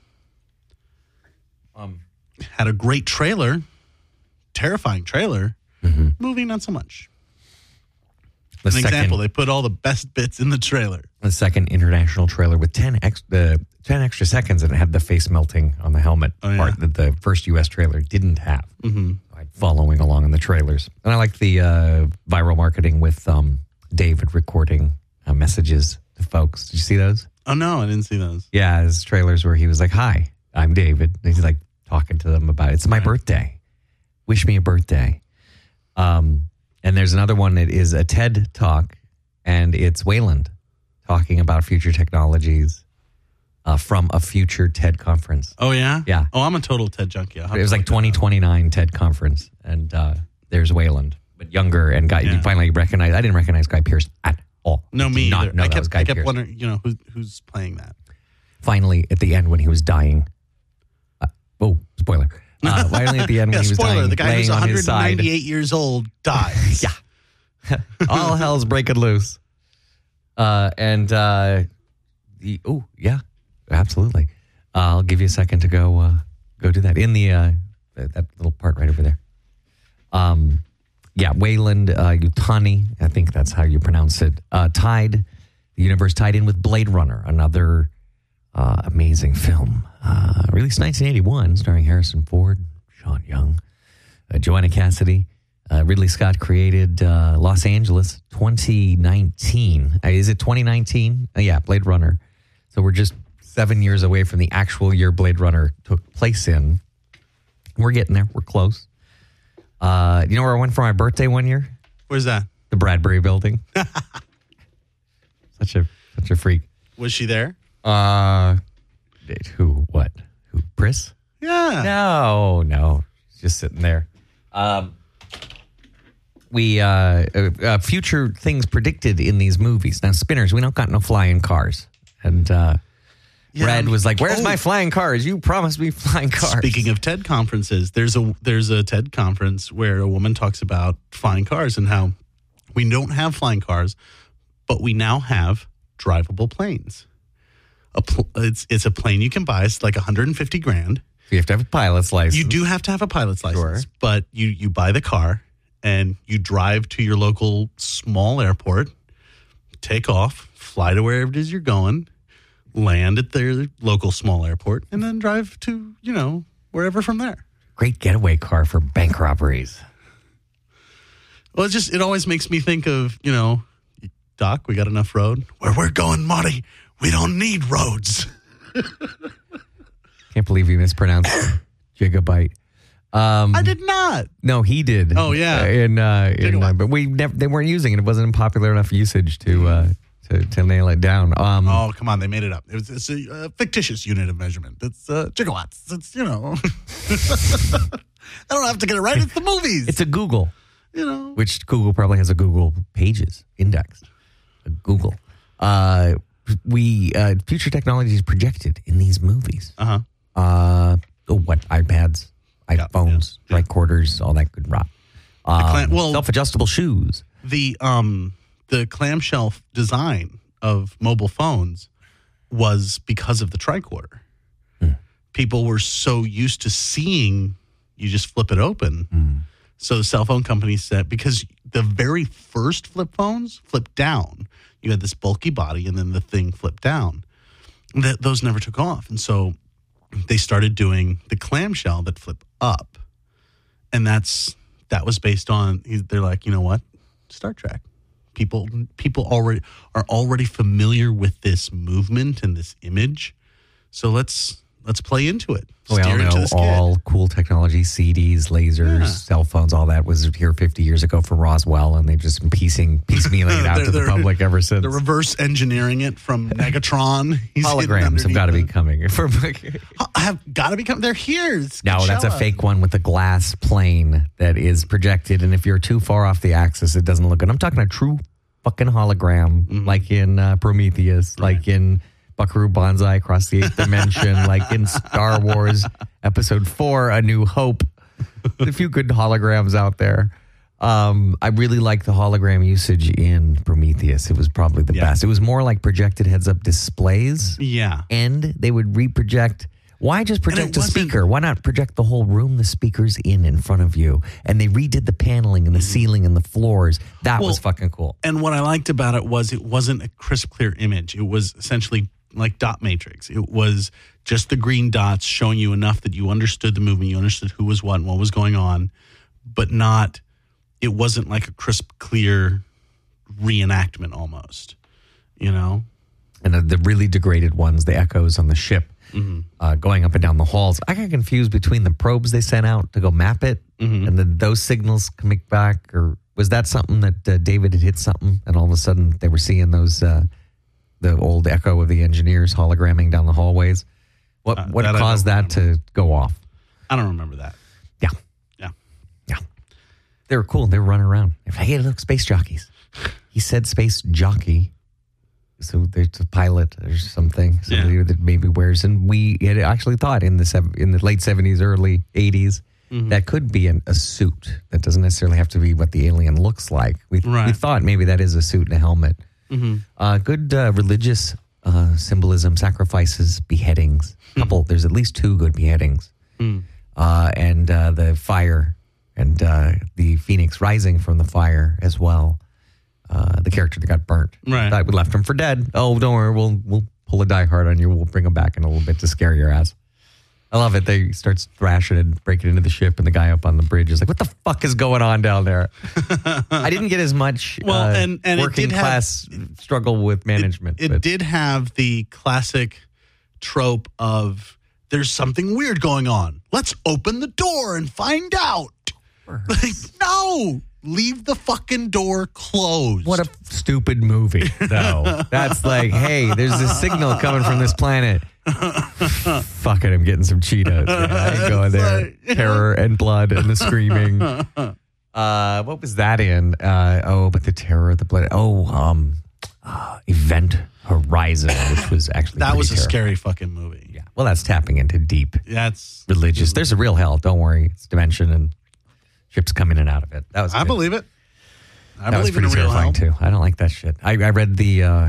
Um, Had a great trailer, terrifying trailer. Mm-hmm. Movie, not so much. the An second, example, they put all the best bits in the trailer. the second international trailer with ten ex, the ten extra seconds, and it had the face melting on the helmet Oh, yeah. part that the first U S trailer didn't have. Mm-hmm. I'm following along in the trailers, and I like the uh, viral marketing with um, David recording uh, messages to folks. Did you see those? Oh no, I didn't see those. Yeah, his trailers where he was like, "Hi, I'm David." And he's like talking to them about it. It's my Right. birthday. Wish me a birthday. Um, and there's another one that is a TED talk, and it's Wayland talking about future technologies uh, from a future TED conference. Oh yeah, Yeah. Oh, I'm a total Ted junkie. I'll have It was to like look that twenty up. twenty-nine TED conference, and uh, there's Wayland, but younger and Guy. Yeah. You finally recognize. I didn't recognize Guy Pearce at all. No, I did me not either. know I that kept, was Guy I kept Pearce. wondering, you know, who, who's playing that. Finally, at the end when he was dying. Uh, oh, spoiler! Uh, finally, at the end Yeah, when he was spoiler: dying, the guy laying who's on his side. one hundred ninety-eight years old dies. Yeah. All hell's breaking loose. Uh, and, uh, oh, yeah, absolutely. Uh, I'll give you a second to go uh, go do that. In the uh, that little part right over there. Um, yeah, Wayland uh, Yutani, I think that's how you pronounce it, uh, tied, the universe tied in with Blade Runner, another uh, amazing film. Uh, released nineteen eighty-one, starring Harrison Ford, Sean Young, uh, Joanna Cassidy. Uh, Ridley Scott created uh, Los Angeles twenty nineteen. Uh, is it twenty nineteen? Uh, yeah, Blade Runner. So we're just seven years away from the actual year Blade Runner took place in. We're getting there. We're close. Uh, you know where I went for my birthday one year? Where's that? The Bradbury Building. such a such a freak. Was she there? Uh, who? What? Who? Pris? Yeah. No, no. She's just sitting there. Um, we uh, uh, uh, future things predicted in these movies. Now, spinners. We don't got no flying cars, and uh, Yeah. Red was like, "Where's Oh. my flying cars? You promised me flying cars." Speaking of TED conferences, there's a there's a TED conference where a woman talks about flying cars and how we don't have flying cars, but we now have drivable planes. A pl- it's it's a plane you can buy. It's like one hundred fifty grand. you have to have a pilot's license. You do have to have a pilot's license, Sure. but you you buy the car and you drive to your local small airport, take off, fly to wherever it is you're going, land at their local small airport, and then drive to, you know, wherever from there. Great getaway car for bank robberies. Well, it just, it always makes me think of, you know, Doc, we got enough road. Where we're going, Marty, we don't need roads. Can't believe you mispronounced gigabyte. Um, I did not. No, he did. Oh, yeah. Uh, in, uh, in, uh, Gigabyte. but we never, they weren't using it. It wasn't popular enough usage to uh, to, to nail it down. Um, Oh, come on, they made it up. It was, it's a uh, fictitious unit of measurement. It's uh, gigawatts. It's, you know. I don't have to get it right. It's the movies. It's a Google, you know. which Google probably has a Google Pages index. A Google. Uh, we uh, future technology is projected in these movies. Uh-huh. Uh, oh, what iPads, Yeah, iPhones, yeah, yeah. tricorders, all that good rot. Um, clam- well- self-adjustable shoes. The um the clamshell design of mobile phones was because of the tricorder. Hmm. People were so used to seeing you just flip it open. Hmm. So the cell phone companies said, because the very first flip phones flipped down. You had this bulky body and then the thing flipped down. That those never took off. And so they started doing the clamshell that flip up. And that's that was based on, they're like, you know what? Star Trek. People people already are already familiar with this movement and this image. So let's let's play into it. We all Steer into know this kid. all cool technology, C Ds, lasers, Yeah. cell phones, all that was here fifty years ago for Roswell, and they've just been piecing, piecemealing it out They're- to the they're- public ever since. They're reverse engineering it from Megatron. He's hidden Holograms have got to be underneath coming. For, the- have got to be coming. They're here. It's no, that's a Coachella. fake one with a glass plane that is projected, and if you're too far off the axis, it doesn't look good. I'm talking a true fucking hologram, Mm-hmm. like in uh, Prometheus, like in Buckaroo Banzai Across the Eighth Dimension, like in Star Wars Episode Four, A New Hope. A few good holograms out there. Um, I really like the hologram usage in Prometheus. It was probably the Yeah. best. It was more like projected heads-up displays, Yeah. and they would reproject. Why just project a wasn't- speaker? Why not project the whole room the speaker's in in front of you? And they redid the paneling and the ceiling and the floors. That was Well, fucking cool. And what I liked about it was it wasn't a crisp, clear image. It was essentially like dot matrix. It was just the green dots showing you enough that you understood the movement, you understood who was what and what was going on, but not, it wasn't like a crisp, clear reenactment almost, you know? And the, the really degraded ones, the echoes on the ship, Mm-hmm. uh, going up and down the halls. I got confused between the probes they sent out to go map it, Mm-hmm. and then those signals coming back. Or was that something that uh, David had hit something, and all of a sudden they were seeing those uh, the old echo of the engineers hologramming down the hallways? What Uh, what that I caused don't that to go off? I don't remember that. Yeah, Yeah. yeah, they were cool. They were running around. Hey, look, space jockeys. He said space jockey. So there's a pilot or something, somebody Yeah. that maybe wears. And we had actually thought in the sev- in the late seventies, early eighties, Mhm. that could be an, a suit. That doesn't necessarily have to be what the alien looks like. We, Right. we thought maybe that is a suit and a helmet. Mm-hmm. Uh, good uh, religious uh, symbolism, sacrifices, beheadings. Couple. There's at least two good beheadings. Mm. Uh, and uh, the fire and uh, the phoenix rising from the fire as well. Uh, the character that got burnt. Right. Thought we left him for dead. Oh, don't worry. We'll we'll pull a Die Hard on you. We'll bring him back in a little bit to scare your ass. I love it. They starts thrashing and breaking into the ship, and the guy up on the bridge is like, "What the fuck is going on down there?" I didn't get as much Well, uh, and- and it working did have- class struggle with management. It, it but- did have the classic trope of there's something weird going on. Let's open the door and find out. Like, no, leave the fucking door closed. What a stupid movie, though. That's like, hey, there's a signal coming from this planet. Fuck it, I'm getting some Cheetos. Man. I ain't going there. Like- Terror and blood and the screaming. Uh, what was that in? Uh, oh, but the terror, the blood. Oh, um, uh, Event Horizon, which was actually that pretty was a terrifying. scary fucking movie. Yeah, well, that's tapping into deep That's religious. There's a real hell. Don't worry, it's dimension and ships coming in and out of it. That was. I good. believe it. I That was believe in pretty a real hell. terrifying too. I don't like that shit. I, I read the uh,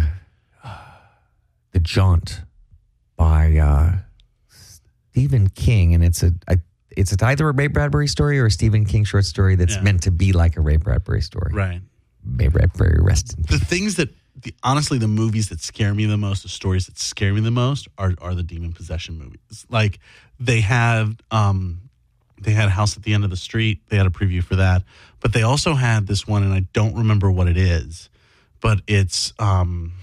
the Jaunt by uh, Stephen King, and it's a I, it's a, either a Ray Bradbury story or a Stephen King short story that's Yeah. meant to be like a Ray Bradbury story. Right. Ray Bradbury, rest in peace. The things that, the, honestly, the movies that scare me the most, the stories that scare me the most, are are the demon possession movies. Like they had, um, they had House at the End of the Street. They had a preview for that, but they also had this one, and I don't remember what it is, but it's, um,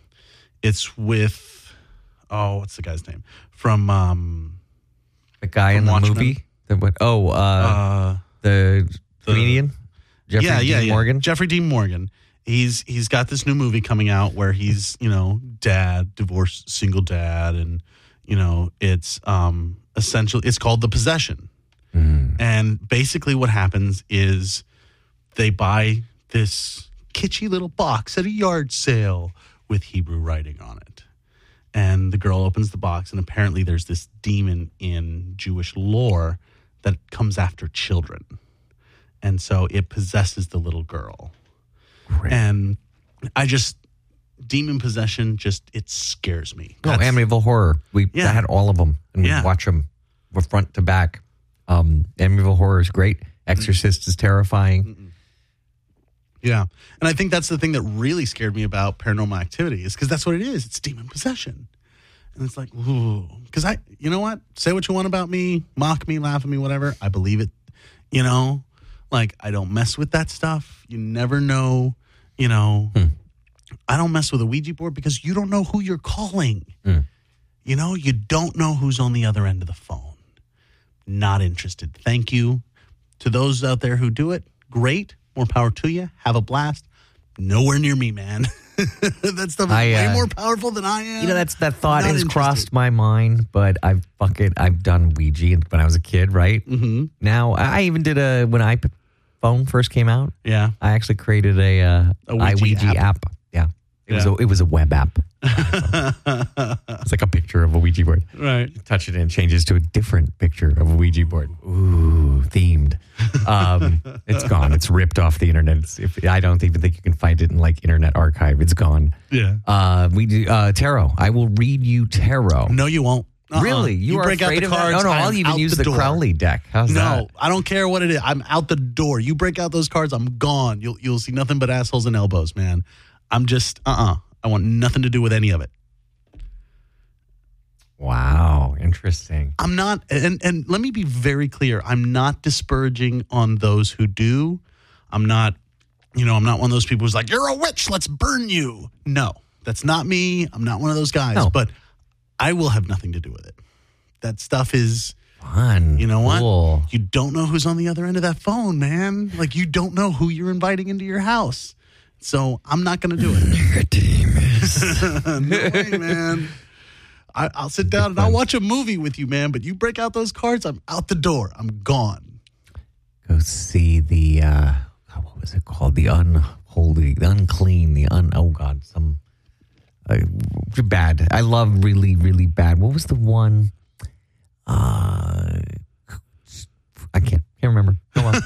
it's with, oh, what's the guy's name from? Um, The guy in From the Watchmen. movie. The, what, oh, uh, uh, the, the- comedian. Jeffrey yeah, Dean yeah, yeah. Morgan. Jeffrey Dean Morgan. He's he's got this new movie coming out where he's, you know, dad, divorced, single dad, and you know, it's um essentially it's called The Possession. Mm. And basically what happens is they buy this kitschy little box at a yard sale with Hebrew writing on it. And the girl opens the box, and apparently there's this demon in Jewish lore that comes after children. And so it possesses the little girl. Great. And I just, demon possession, just, it scares me. No, That's- Amityville Horror. We Yeah. had all of them, and Yeah. we watch them front to back. Um, Amityville Horror is great. Exorcist is terrifying. Yeah. And I think that's the thing that really scared me about Paranormal Activity is because that's what it is. It's demon possession. And it's like, ooh. Because I, you know what? Say what you want about me, mock me, laugh at me, whatever. I believe it. You know, like I don't mess with that stuff. You never know, you know. Hmm. I don't mess with a Ouija board because you don't know who you're calling. Hmm. You know, you don't know who's on the other end of the phone. Not interested. Thank you. To those out there who do it, great. More power to you. Have a blast. Nowhere near me, man. That stuff is I, way uh, more powerful than I am. You know, that's that thought Not has interested. crossed my mind, but I've fuck it. I've done Ouija when I was a kid, right? Mm-hmm. Now I even did a when iPhone first came out. Yeah. I actually created a, uh, A Ouija iWouija app. app. Yeah, it was Yeah. a it was a web app. It's like a picture of a Ouija board. Right. Touch it and it changes to a different picture of a Ouija board. Ooh, themed. Um, it's gone. It's ripped off the internet. It's, if, I don't even think you can find it in like Internet Archive. It's gone. Yeah. Uh, we do uh, tarot. I will read you tarot. No, you won't. Uh-uh. Really? You, are break out afraid the of that? cards. No, no. I I'll am even out use the, door. Crowley deck. How's No, that? I don't care what it is. I'm out the door. You break out those cards, I'm gone. You'll you'll see nothing but assholes and elbows, man. I'm just uh uh I want nothing to do with any of it. Wow, interesting. I'm not, and and let me be very clear. I'm not disparaging on those who do. I'm not, you know, I'm not one of those people who's like, you're a witch, let's burn you. No, that's not me. I'm not one of those guys. No. But I will have nothing to do with it. That stuff is, Fun. you know cool. what? You don't know who's on the other end of that phone, man. Like you don't know who you're inviting into your house. So I'm not going to do it. No way, man. I, I'll sit down and I'll watch a movie with you, man. But you break out those cards, I'm out the door. I'm gone. Go see the uh, what was it called? The unholy, the unclean, the un. Oh God, some uh, bad. I love really, really bad. What was the one? Uh, I can't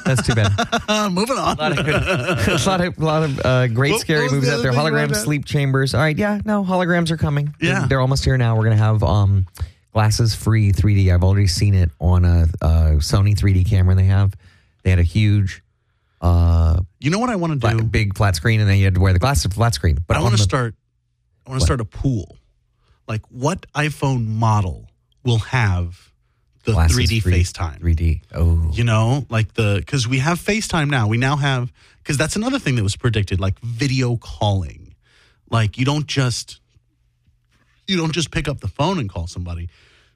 That's too bad. Moving on. A lot of, good, a lot of, lot of uh, great What- scary what was movies the out there. other thing Hologram about that? sleep chambers. All right, yeah, no, holograms are coming. Yeah. They're, they're almost here now. We're going to have um, glasses-free three D. I've already seen it on a, a Sony three D camera they have. They had a huge, uh, You know what I want to flat, do? big flat screen, and then you had to wear the glasses flat screen. But I on want to the- start. I want to What? start a pool. Like, what iPhone model will have the glasses three D free FaceTime? three D. Oh. You know, like the because we have FaceTime now. We now have because that's another thing that was predicted, like video calling. Like you don't just you don't just pick up the phone and call somebody.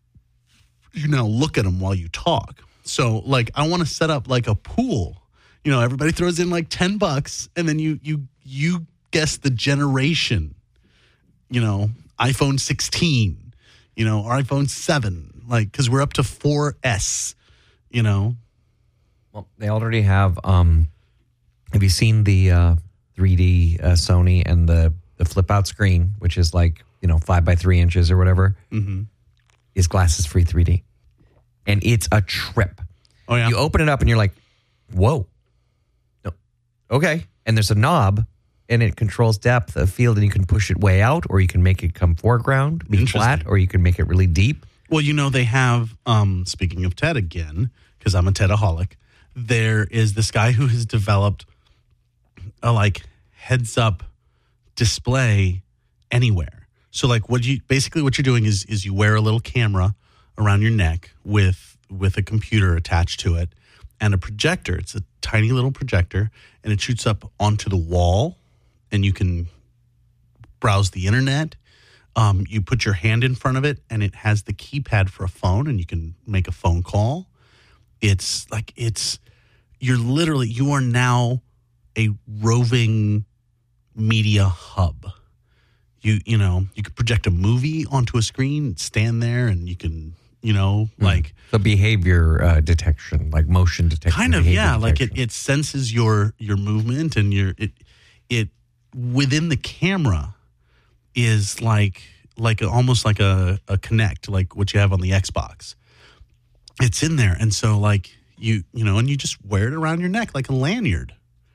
You now look at them while you talk. So, like, I want to set up like a pool. You know, everybody throws in like ten bucks, and then you you you guess the generation. You know, iPhone sixteen. You know, or iPhone seven. Like, because we're up to four S. You know. Well, they already have. Um, have you seen the uh, three D uh, Sony and the, the flip out screen, which is like, you know, five by three inches or whatever, Mm-hmm. is glasses free three D. And it's a trip. Oh, yeah. You open it up and you're like, whoa. No. Okay. And there's a knob and it controls depth of field and you can push it way out or you can make it come foreground, be Interesting. flat, or you can make it really deep. Well, you know, they have, um, speaking of TED again, because I'm a TEDaholic, there is this guy who has developed a like heads up display anywhere. So like what you basically what you're doing is is you wear a little camera around your neck with with a computer attached to it and a projector. It's a tiny little projector and it shoots up onto the wall and you can browse the internet. Um, you put your hand in front of it and it has the keypad for a phone and you can make a phone call. It's like, it's, you're literally, you are now a roving media hub. You, you know, you could project a movie onto a screen, stand there and you can, you know, like. The behavior uh, detection, like motion detection. Kind of, behavior yeah. Like it, detection. it senses your, your movement and your, it, it within the camera is like like a, almost like a, a Kinect, like what you have on the Xbox. It's in there, and so like you you know, and you just wear it around your neck like a lanyard,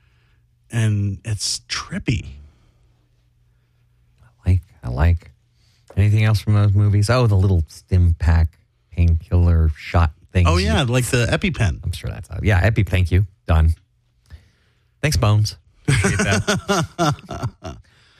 and it's trippy. I like, I like. Anything else from those movies? Oh, the little stim pack painkiller shot thing. Oh yeah, like the EpiPen. I'm sure that's yeah. Epi, thank you. Done. Thanks, Bones. Appreciate that.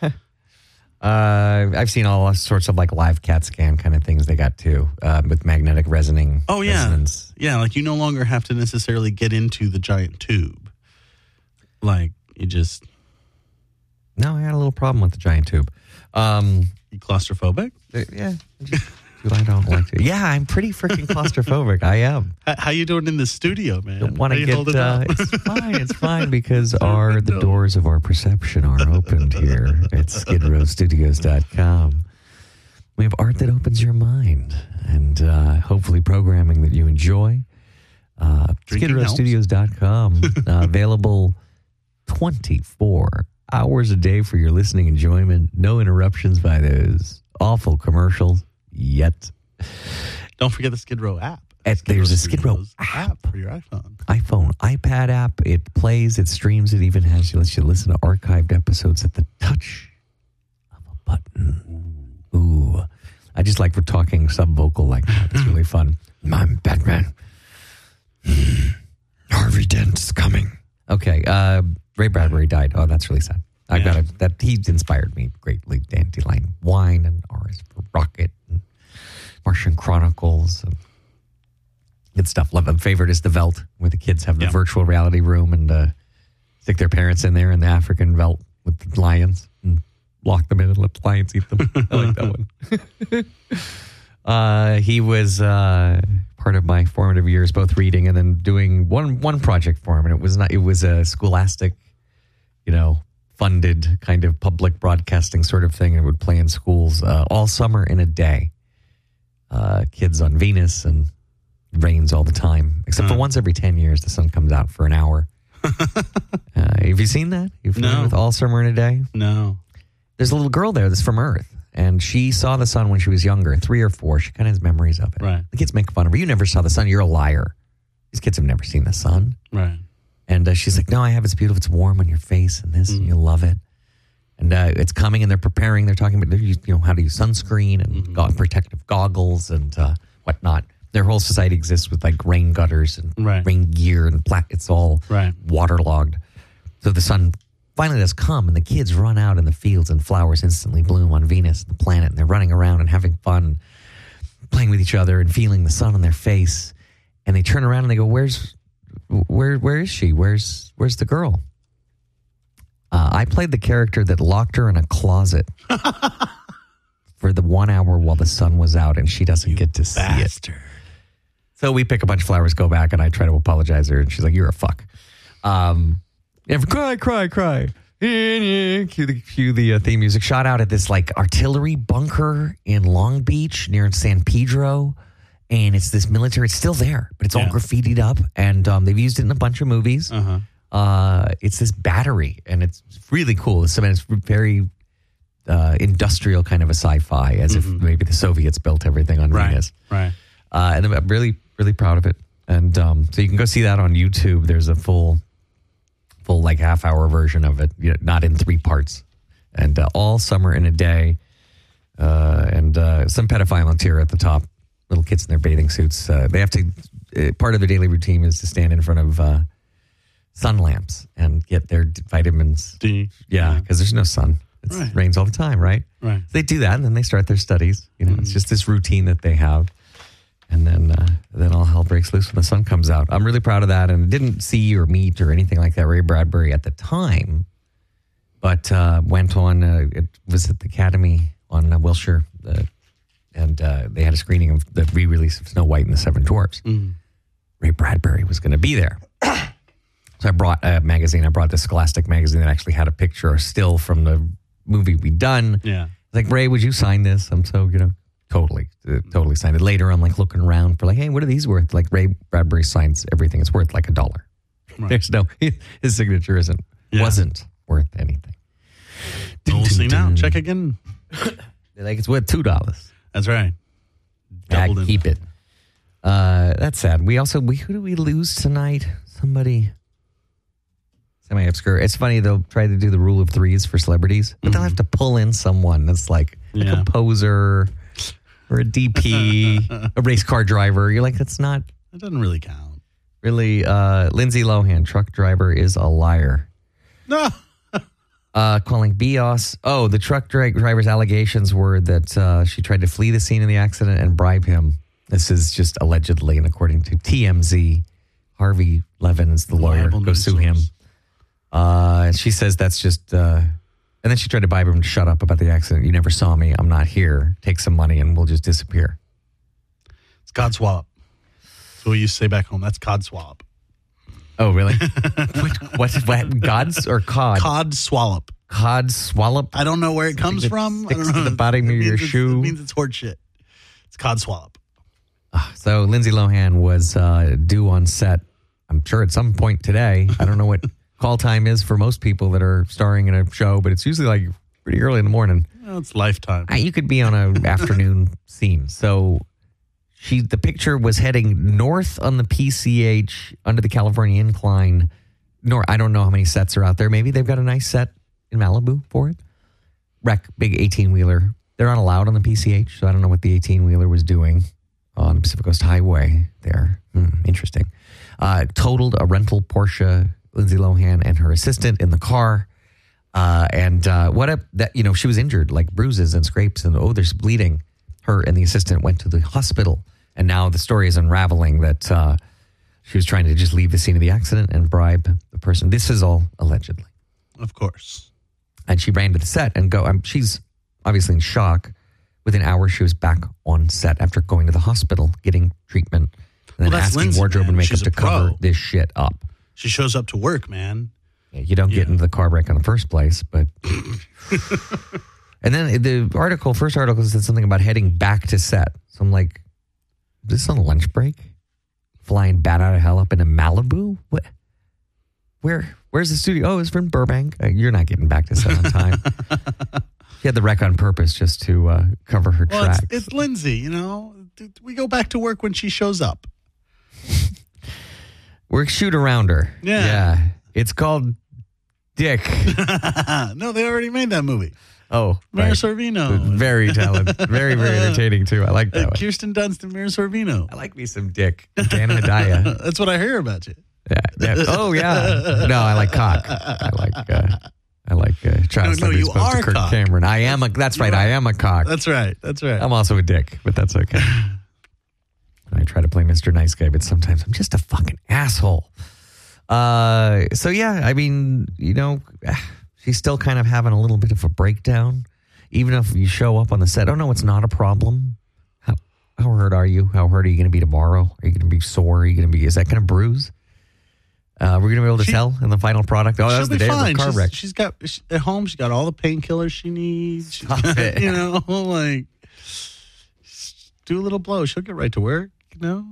Uh, I've seen all sorts of like live CAT scan kind of things they got too, uh, with magnetic resonating. Oh yeah, resonance. yeah. Like you no longer have to necessarily get into the giant tube. Like you just No, I had a little problem with the giant tube. Um, you claustrophobic. uh, yeah, just, I don't like to. Yeah, I'm pretty freaking claustrophobic. I am. How, how you doing in the studio, man? Don't want How to you get. holding Uh, up? it's fine. It's fine because our the doors of our perception are opened here at skid row studios dot com. We have art that opens your mind and uh, hopefully programming that you enjoy. Uh, Drinking skid row studios dot com uh, available twenty-four hours a day for your listening enjoyment. No interruptions by those awful commercials yet. Don't forget the Skid Row app. At, Skid there's Row a Skid Row Studios app. for your iPhone. iPhone, iPad app. It plays, it streams, it even has you lets you listen to archived episodes at the touch of a button. Ooh. I just like we're talking sub-vocal like that. It's really fun. I'm Batman. Harvey Dent's coming. Okay, uh, Ray Bradbury died. Oh, that's really sad. I Yeah. got it. That he inspired me greatly. Dandelion Wine and R is for Rocket and Martian Chronicles and good stuff. Love my favorite is the Velt, where the kids have the Yeah. virtual virtual reality room and uh, stick their parents in there in the African Velt with the lions and lock them in and let the lions eat them. I like that one. uh, he was uh, part of my formative years, both reading and then doing one one project for him, and it was not. It was a scholastic, you know, funded kind of public broadcasting sort of thing. It would play in schools uh, all summer in a day. Uh, kids on Venus and rains all the time, except for Uh. once every ten years, the sun comes out for an hour. uh, have you seen that? You've No. with All Summer in a Day? No. There's a little girl there that's from Earth, and she saw the sun when she was younger, three or four. She kind of has memories of it. Right. The kids make fun of her. You never saw the sun. You're a liar. These kids have never seen the sun. Right. And uh, she's like, no, I have, it's beautiful. It's warm on your face and this, mm. and you'll love it. And uh, it's coming and they're preparing. They're talking about, you know, how to use sunscreen and mm-hmm. go- protective goggles and uh, whatnot. Their whole society exists with like rain gutters and right. rain gear and pla- it's all right. waterlogged. So the sun finally does come and the kids run out in the fields and flowers instantly bloom on Venus, the planet. And they're running around and having fun, playing with each other and feeling the sun on their face. And they turn around and they go, where's, where, where is she? Where's, where's the girl? Uh, I played the character that locked her in a closet for the one hour while the sun was out, and she doesn't you get to see bastard. it. So we pick a bunch of flowers, go back, and I try to apologize to her, and she's like, "You're a fuck." Um, and cry, cry, cry. Cue the, cue the uh, theme music. Shot out at this like artillery bunker in Long Beach near San Pedro, and it's this military. It's still there, but it's all yeah. graffitied up, and um, they've used it in a bunch of movies. Uh-huh. Uh, it's this battery, and it's really cool. It's, I mean, it's very uh, industrial kind of a sci-fi, as mm-hmm. if maybe the Soviets built everything on right, Venus. Right. Uh, and I'm really, really proud of it. And um, so you can go see that on YouTube. There's a full, full like half-hour version of it, you know, not in three parts, and uh, all summer in a day. Uh, and uh, some pedophile volunteer at the top, little kids in their bathing suits. Uh, they have to. Uh, part of their daily routine is to stand in front of. Uh, sun lamps and get their vitamins. D. Yeah, because there's no sun. It Right. rains all the time, right? Right. So they do that, and then they start their studies. You know, mm. it's just this routine that they have. And then uh, then all hell breaks loose when the sun comes out. I'm really proud of that, and didn't see or meet or anything like that Ray Bradbury at the time, but uh, went on, uh, it was at the Academy on uh, Wilshire, uh, and uh, they had a screening of the re-release of Snow White and the Seven Dwarfs. Mm. Ray Bradbury was going to be there. So I brought a magazine. I brought the Scholastic magazine that actually had a picture or still from the movie we'd done. Yeah. Like, Ray, would you sign this? I'm so, you know, totally, uh, totally signed it. Later, I'm like looking around for like, hey, what are these worth? Like, Ray Bradbury signs everything. It's worth like a dollar. Right. There's no, his signature isn't, yeah. wasn't worth anything. We'll see now. Check again. They're like, it's worth two dollars. That's right. I keep it. Uh, that's sad. We also, we who did we lose tonight? Somebody. Semi-obscure. It's funny, they'll try to do the rule of threes for celebrities, but mm-hmm. they'll have to pull in someone that's like a yeah. composer or a D P, a race car driver. You're like, that's not... It doesn't really count. Really, uh, Lindsay Lohan, truck driver, is a liar. No. uh, calling B O S. Oh, the truck dri- driver's allegations were that uh, she tried to flee the scene of the accident and bribe him. This is just allegedly, and according to T M Z, Harvey Levin is the lawyer. Go sue him. Uh, she says that's just, uh, and then she tried to bribe him to shut up about the accident. You never saw me. I'm not here. Take some money and we'll just disappear. It's codswallop. That's what we used to say back home. That's codswallop. Oh, really? what, what, what? Gods or cod? Codswallop. Codswallop? I don't know where it comes from. Sticks to the bottom of your shoe. It means it's horse shit. It's codswallop. Uh, so Lindsay Lohan was uh, due on set, I'm sure at some point today. I don't know what call time is for most people that are starring in a show, but it's usually like pretty early in the morning. Well, it's Lifetime. Uh, you could be on an afternoon scene. So she, the picture was heading north on the P C H under the California Incline. Nor I don't know how many sets are out there. Maybe they've got a nice set in Malibu for it. Wreck, big eighteen-wheeler. They're not allowed on the P C H, so I don't know what the eighteen-wheeler was doing on the Pacific Coast Highway there. Hmm, interesting. Uh, totaled a rental Porsche, Lindsay Lohan and her assistant in the car. Uh, and uh, what a, that, you know, she was injured, like bruises and scrapes, and oh, there's bleeding. Her and the assistant went to the hospital. And now the story is unraveling that uh, she was trying to just leave the scene of the accident and bribe the person. This is all allegedly. Of course. And she ran to the set and go, um, she's obviously in shock. Within hours, she was back on set after going to the hospital, getting treatment, and then well, asking Lindsay, wardrobe man. and makeup She's to cover this shit up. She shows up to work, man. Yeah, you don't yeah. get into the car wreck in the first place, but... And then the article, first article said something about heading back to set. So I'm like, is this on a lunch break? Flying bat out of hell up into Malibu? What? Where? Where's the studio? Oh, it's from Burbank. Uh, you're not getting back to set on time. She had the wreck on purpose just to uh, cover her well, tracks. It's, it's Lindsay, you know. We go back to work when she shows up. We're shoot-arounder. Yeah. Yeah. It's called Dick. No, they already made that movie. Oh. Mira right. Sorvino. Very talented. Very, very entertaining, too. I like that Uh, one. Kirsten Dunst and Mira Sorvino. I like me some Dick. Dan Hedaya. That's what I hear about you. Yeah, yeah. Oh, yeah. No, I like cock. I like... Uh, I like uh, Travis No, no, you supposed to are Kirk cock. Cameron. I am a. That's right. I am a cock. That's right. That's right. I'm also a dick, but that's okay. I try to play Mister Nice Guy, but sometimes I'm just a fucking asshole. Uh, so yeah, I mean, you know, she's still kind of having a little bit of a breakdown. Even if you show up on the set, oh no, it's not a problem. How how hurt are you? How hurt are you going to be tomorrow? Are you going to be sore? Are you going to be? Is that going to bruise? Uh, we're going to be able to She- tell in the final product. Oh, that was She'll the be day of fine. the car she's, wreck. she's got she, at home. She's got all the painkillers she needs. She- Stop it. You know, like do a little blow. She'll get right to work. You know.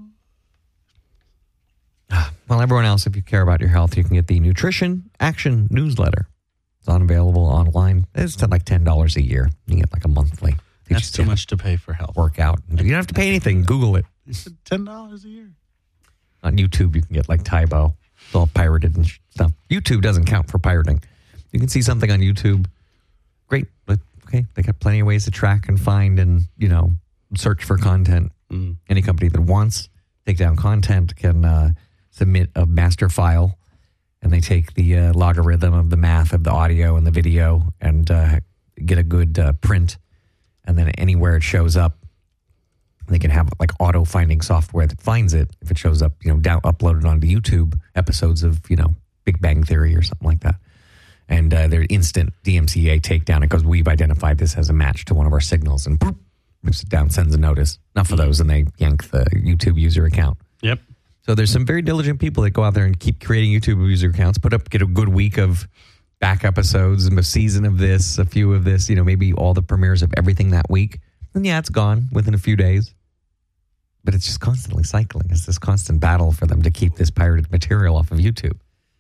Well, everyone else, if you care about your health, you can get the Nutrition Action newsletter. It's on available online. It's like ten dollars a year. You get like a monthly. That's too much to pay for health. Workout. You don't have to pay anything. Google it. You said ten dollars a year. On YouTube, you can get like Tybo. It's all pirated and stuff. YouTube doesn't count for pirating. You can see something on YouTube. Great. But okay, they got plenty of ways to track and find and, you know, search for content. Mm. Any company that wants to take down content can uh, submit a master file, and they take the uh, logarithm of the math of the audio and the video and uh, get a good uh, print. And then anywhere it shows up, they can have like auto finding software that finds it. If it shows up, you know, down uploaded onto YouTube, episodes of, you know, Big Bang Theory or something like that. And uh, they're instant D M C A takedown because we've identified this as a match to one of our signals, and boop, whips it down, sends a notice. Enough of those, and they yank the YouTube user account. Yep. So there's some very diligent people that go out there and keep creating YouTube user accounts, put up, get a good week of back episodes, a season of this, a few of this, you know, maybe all the premieres of everything that week. And yeah, it's gone within a few days. But it's just constantly cycling. It's this constant battle for them to keep this pirated material off of YouTube.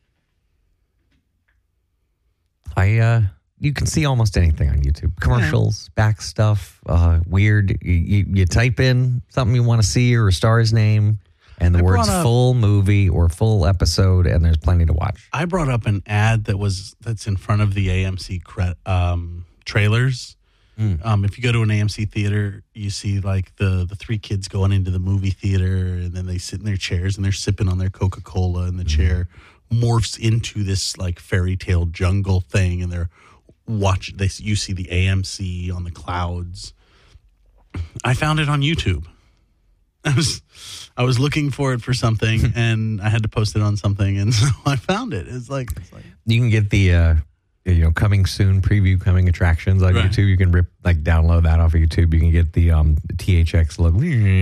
I, uh, you can see almost anything on YouTube. Commercials, back stuff, uh, weird. You, you, you type in something you want to see or a star's name, and the I words brought up- full movie or full episode, and there's plenty to watch. I brought up an ad that was that's in front of the A M C cre- um, trailers. Mm. Um, if you go to an A M C theater, you see like the the three kids going into the movie theater, and then they sit in their chairs and they're sipping on their Coca-Cola, and the Mm-hmm. chair morphs into this like fairy tale jungle thing, and they're watch. They you see the A M C on the clouds. I found it on YouTube. I was I was looking for it for something, and I had to post it on something, and so I found it. It's like, it's like You can get the, uh, you know, coming soon preview, coming attractions on Right. YouTube. You can rip, like, download that off of YouTube. You can get the um, T H X logo.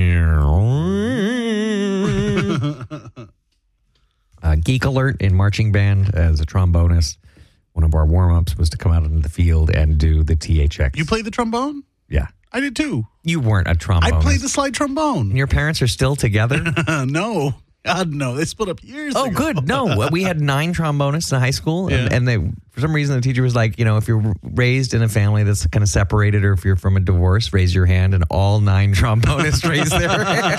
uh, Geek Alert in marching band as a trombonist. One of our warm-ups was to come out into the field and do the T H X. you play the trombone. Yeah. I did too. You weren't a I trombonist. played the slide And trombone. your parents are still together? No, God, no. They split up years Oh, ago. good. No, we had nine trombonists in high school, and, Yeah. and they, for some reason, the teacher was like, you know, if you're raised in a family that's kind of separated, or if you're from a divorce, raise your hand, and all nine trombonists raised their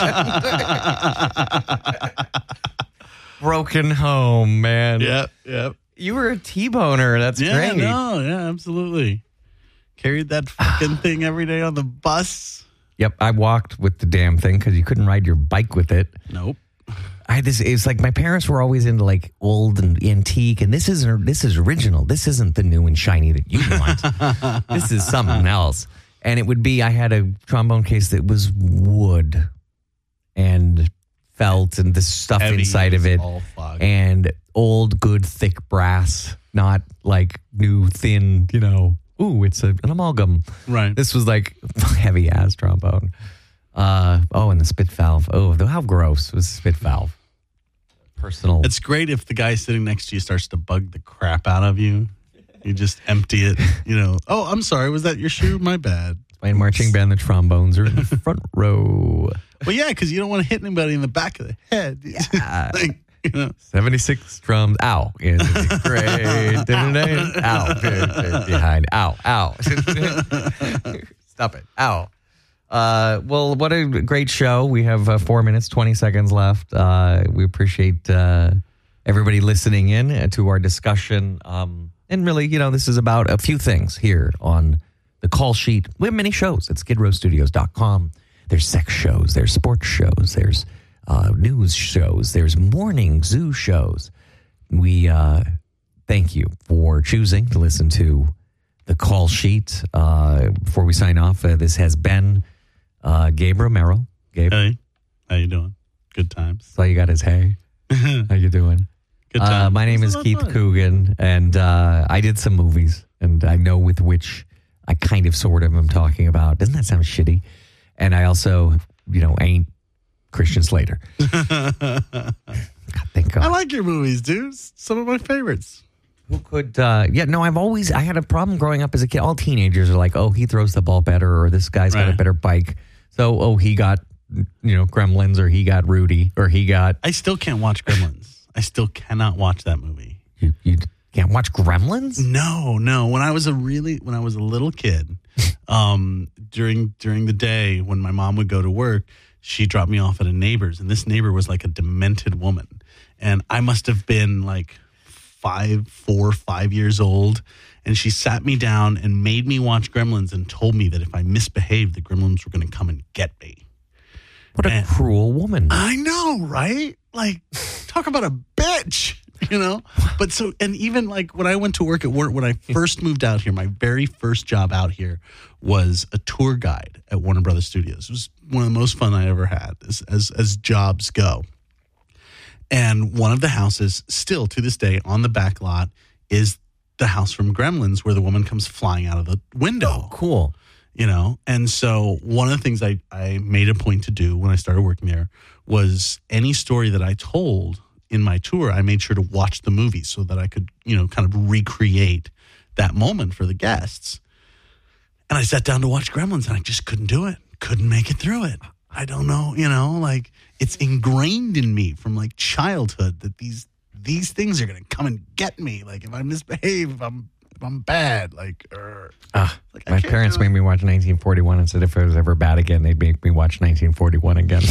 hand. Broken home, man. Yep, yep. You were a T-boner. That's Yeah, great. no, yeah, absolutely. Carried that fucking thing every day on the bus. Yep, I walked with the damn thing because you couldn't ride your bike with it. Nope. I had this. It's like my parents were always into like old and antique, and this isn't. This is original. This isn't the new and shiny that you want. This is something else. And it would be. I had a trombone case that was wood and felt, and the stuff Heavy inside of as it, all fuck. and old, good, thick brass, not like new, thin. You know, ooh, it's a, an amalgam. Right. This was like heavy ass trombone. Uh, oh, and the spit valve. Oh, how gross was the spit valve? Personal. It's great if the guy sitting next to you starts to bug the crap out of you. You just empty it, you know. Oh, I'm sorry. Was that your shoe? My bad. Playing marching band, the trombones are in the front row. Well, yeah, because you don't want to hit anybody in the back of the head. Yeah. Like, you know. seventy-six drums. Ow. In the grade. Ow. Behind. Ow. Ow. Stop it. Ow. Uh, well, what a great show. We have uh, four minutes, twenty seconds left. Uh, we appreciate uh, everybody listening in to our discussion. Um, and really, you know, this is about a few things here on the call sheet. We have many shows at skid row studios dot com. There's sex shows, there's sports shows, there's uh, news shows, there's morning zoo shows. We uh, thank you for choosing to listen to the call sheet. Uh, before we sign off, uh, this has been uh, Gabe Romero. Gabe, Hey, how you doing? Good times. saw you got his hey. How you doing? Good Uh, times. my name It is was a lot Keith of fun. Coogan, and uh, I did some movies, and I know with which I kind of sort of am talking about. Doesn't that sound shitty? And I also, you know, ain't Christian Slater. God, thank God. I like your movies, dude. Some of my favorites. Who could, uh, yeah, no, I've always, I had a problem growing up as a kid. All teenagers are like, oh, he throws the ball better, or this guy's got a Right. better bike. So, oh, he got, you know, Gremlins, or he got Rudy, or he got, I still can't watch Gremlins. I still cannot watch that movie. you, you can't watch Gremlins? No, no. When I was a really, when I was a little kid, um, during during the day when my mom would go to work, she dropped me off at a neighbor's, and this neighbor was like a demented woman, and I must have been like five, four, five years old, and she sat me down and made me watch Gremlins and told me that if I misbehaved, the Gremlins were going to come and get me. What a And- cruel woman. I know, right? Like, talk about a bitch, you know? But so, and even like when I went to work at work, when I first moved out here, my very first job out here was a tour guide at Warner Brothers Studios. It was one of the most fun I ever had as, as, as jobs go. And one of the houses, still to this day on the back lot, is the house from Gremlins where the woman comes flying out of the window. Cool. You know, and so one of the things I, I made a point to do when I started working there was any story that I told in my tour, I made sure to watch the movie so that I could, you know, kind of recreate that moment for the guests. And I sat down to watch Gremlins and I just couldn't do it. Couldn't make it through it. I don't know, you know, like it's ingrained in me from like childhood that these these things are going to come and get me. Like if I misbehave, if I'm if I'm bad, like, er. Ah, Like, I my can't parents do it. made me watch nineteen forty-one and said if it was ever bad again, they'd make me watch nineteen forty-one again.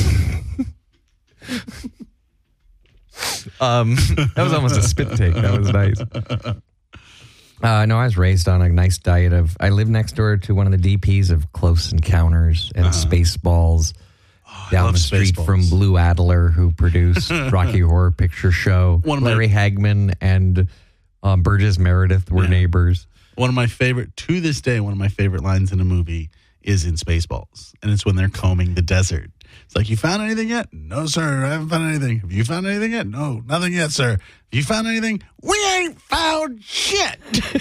um, that was almost a spit take. That was nice. Uh, no, I was raised on a nice diet of. I live next door to one of the D Ps of Close Encounters and Uh-huh. Spaceballs. Down love the street Spaceballs. from Blue Adler, who produced Rocky Horror Picture Show. One of my- Larry Hagman and um, Burgess Meredith were Yeah. neighbors. One of my favorite, to this day, one of my favorite lines in a movie is in Spaceballs. And it's when they're combing the desert. It's like, you found anything yet? No, sir. I haven't found anything. Have you found anything yet? No, nothing yet, sir. Have you found anything? We ain't found shit.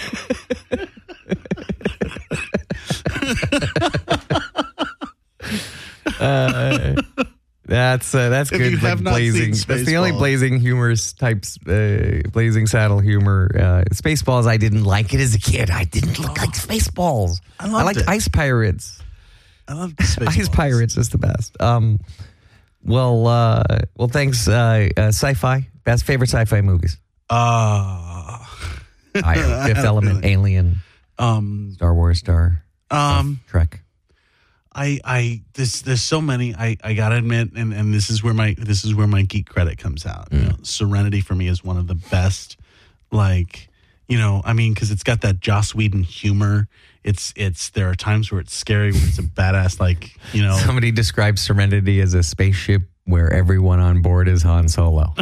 Uh, that's uh, that's If good. you like have not blazing. seen That's the only Spaceballs. blazing humorous types. Uh, blazing Saddle humor. Uh, Spaceballs. I didn't like it as a kid. I didn't look like Spaceballs. I loved liked it. Ice Pirates. I love Spaceballs. Ice Pirates is the best. Um, well, uh, well, thanks. Uh, uh, sci-fi. Best favorite sci-fi movies. Uh, I, Fifth Element, Alien, um, Star Wars, Star um, Trek. I, I, this, there's so many. I, I gotta admit, and, and this is where my, this is where my geek credit comes out. You know, Serenity for me is one of the best. Like, you know, I mean, because it's got that Joss Whedon humor. It's, it's. There are times where it's scary, where it's a badass, like, you know. Somebody describes Serenity as a spaceship where everyone on board is Han Solo.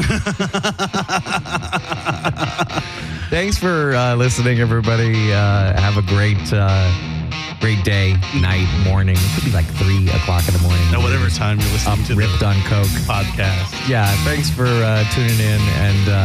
Thanks for uh, listening, everybody. Uh, have a great, uh, great day, night, morning. It could be like three o'clock in the morning. At whatever time you're listening Up, to ripped the on coke. podcast. Yeah, thanks for uh, tuning in, and uh,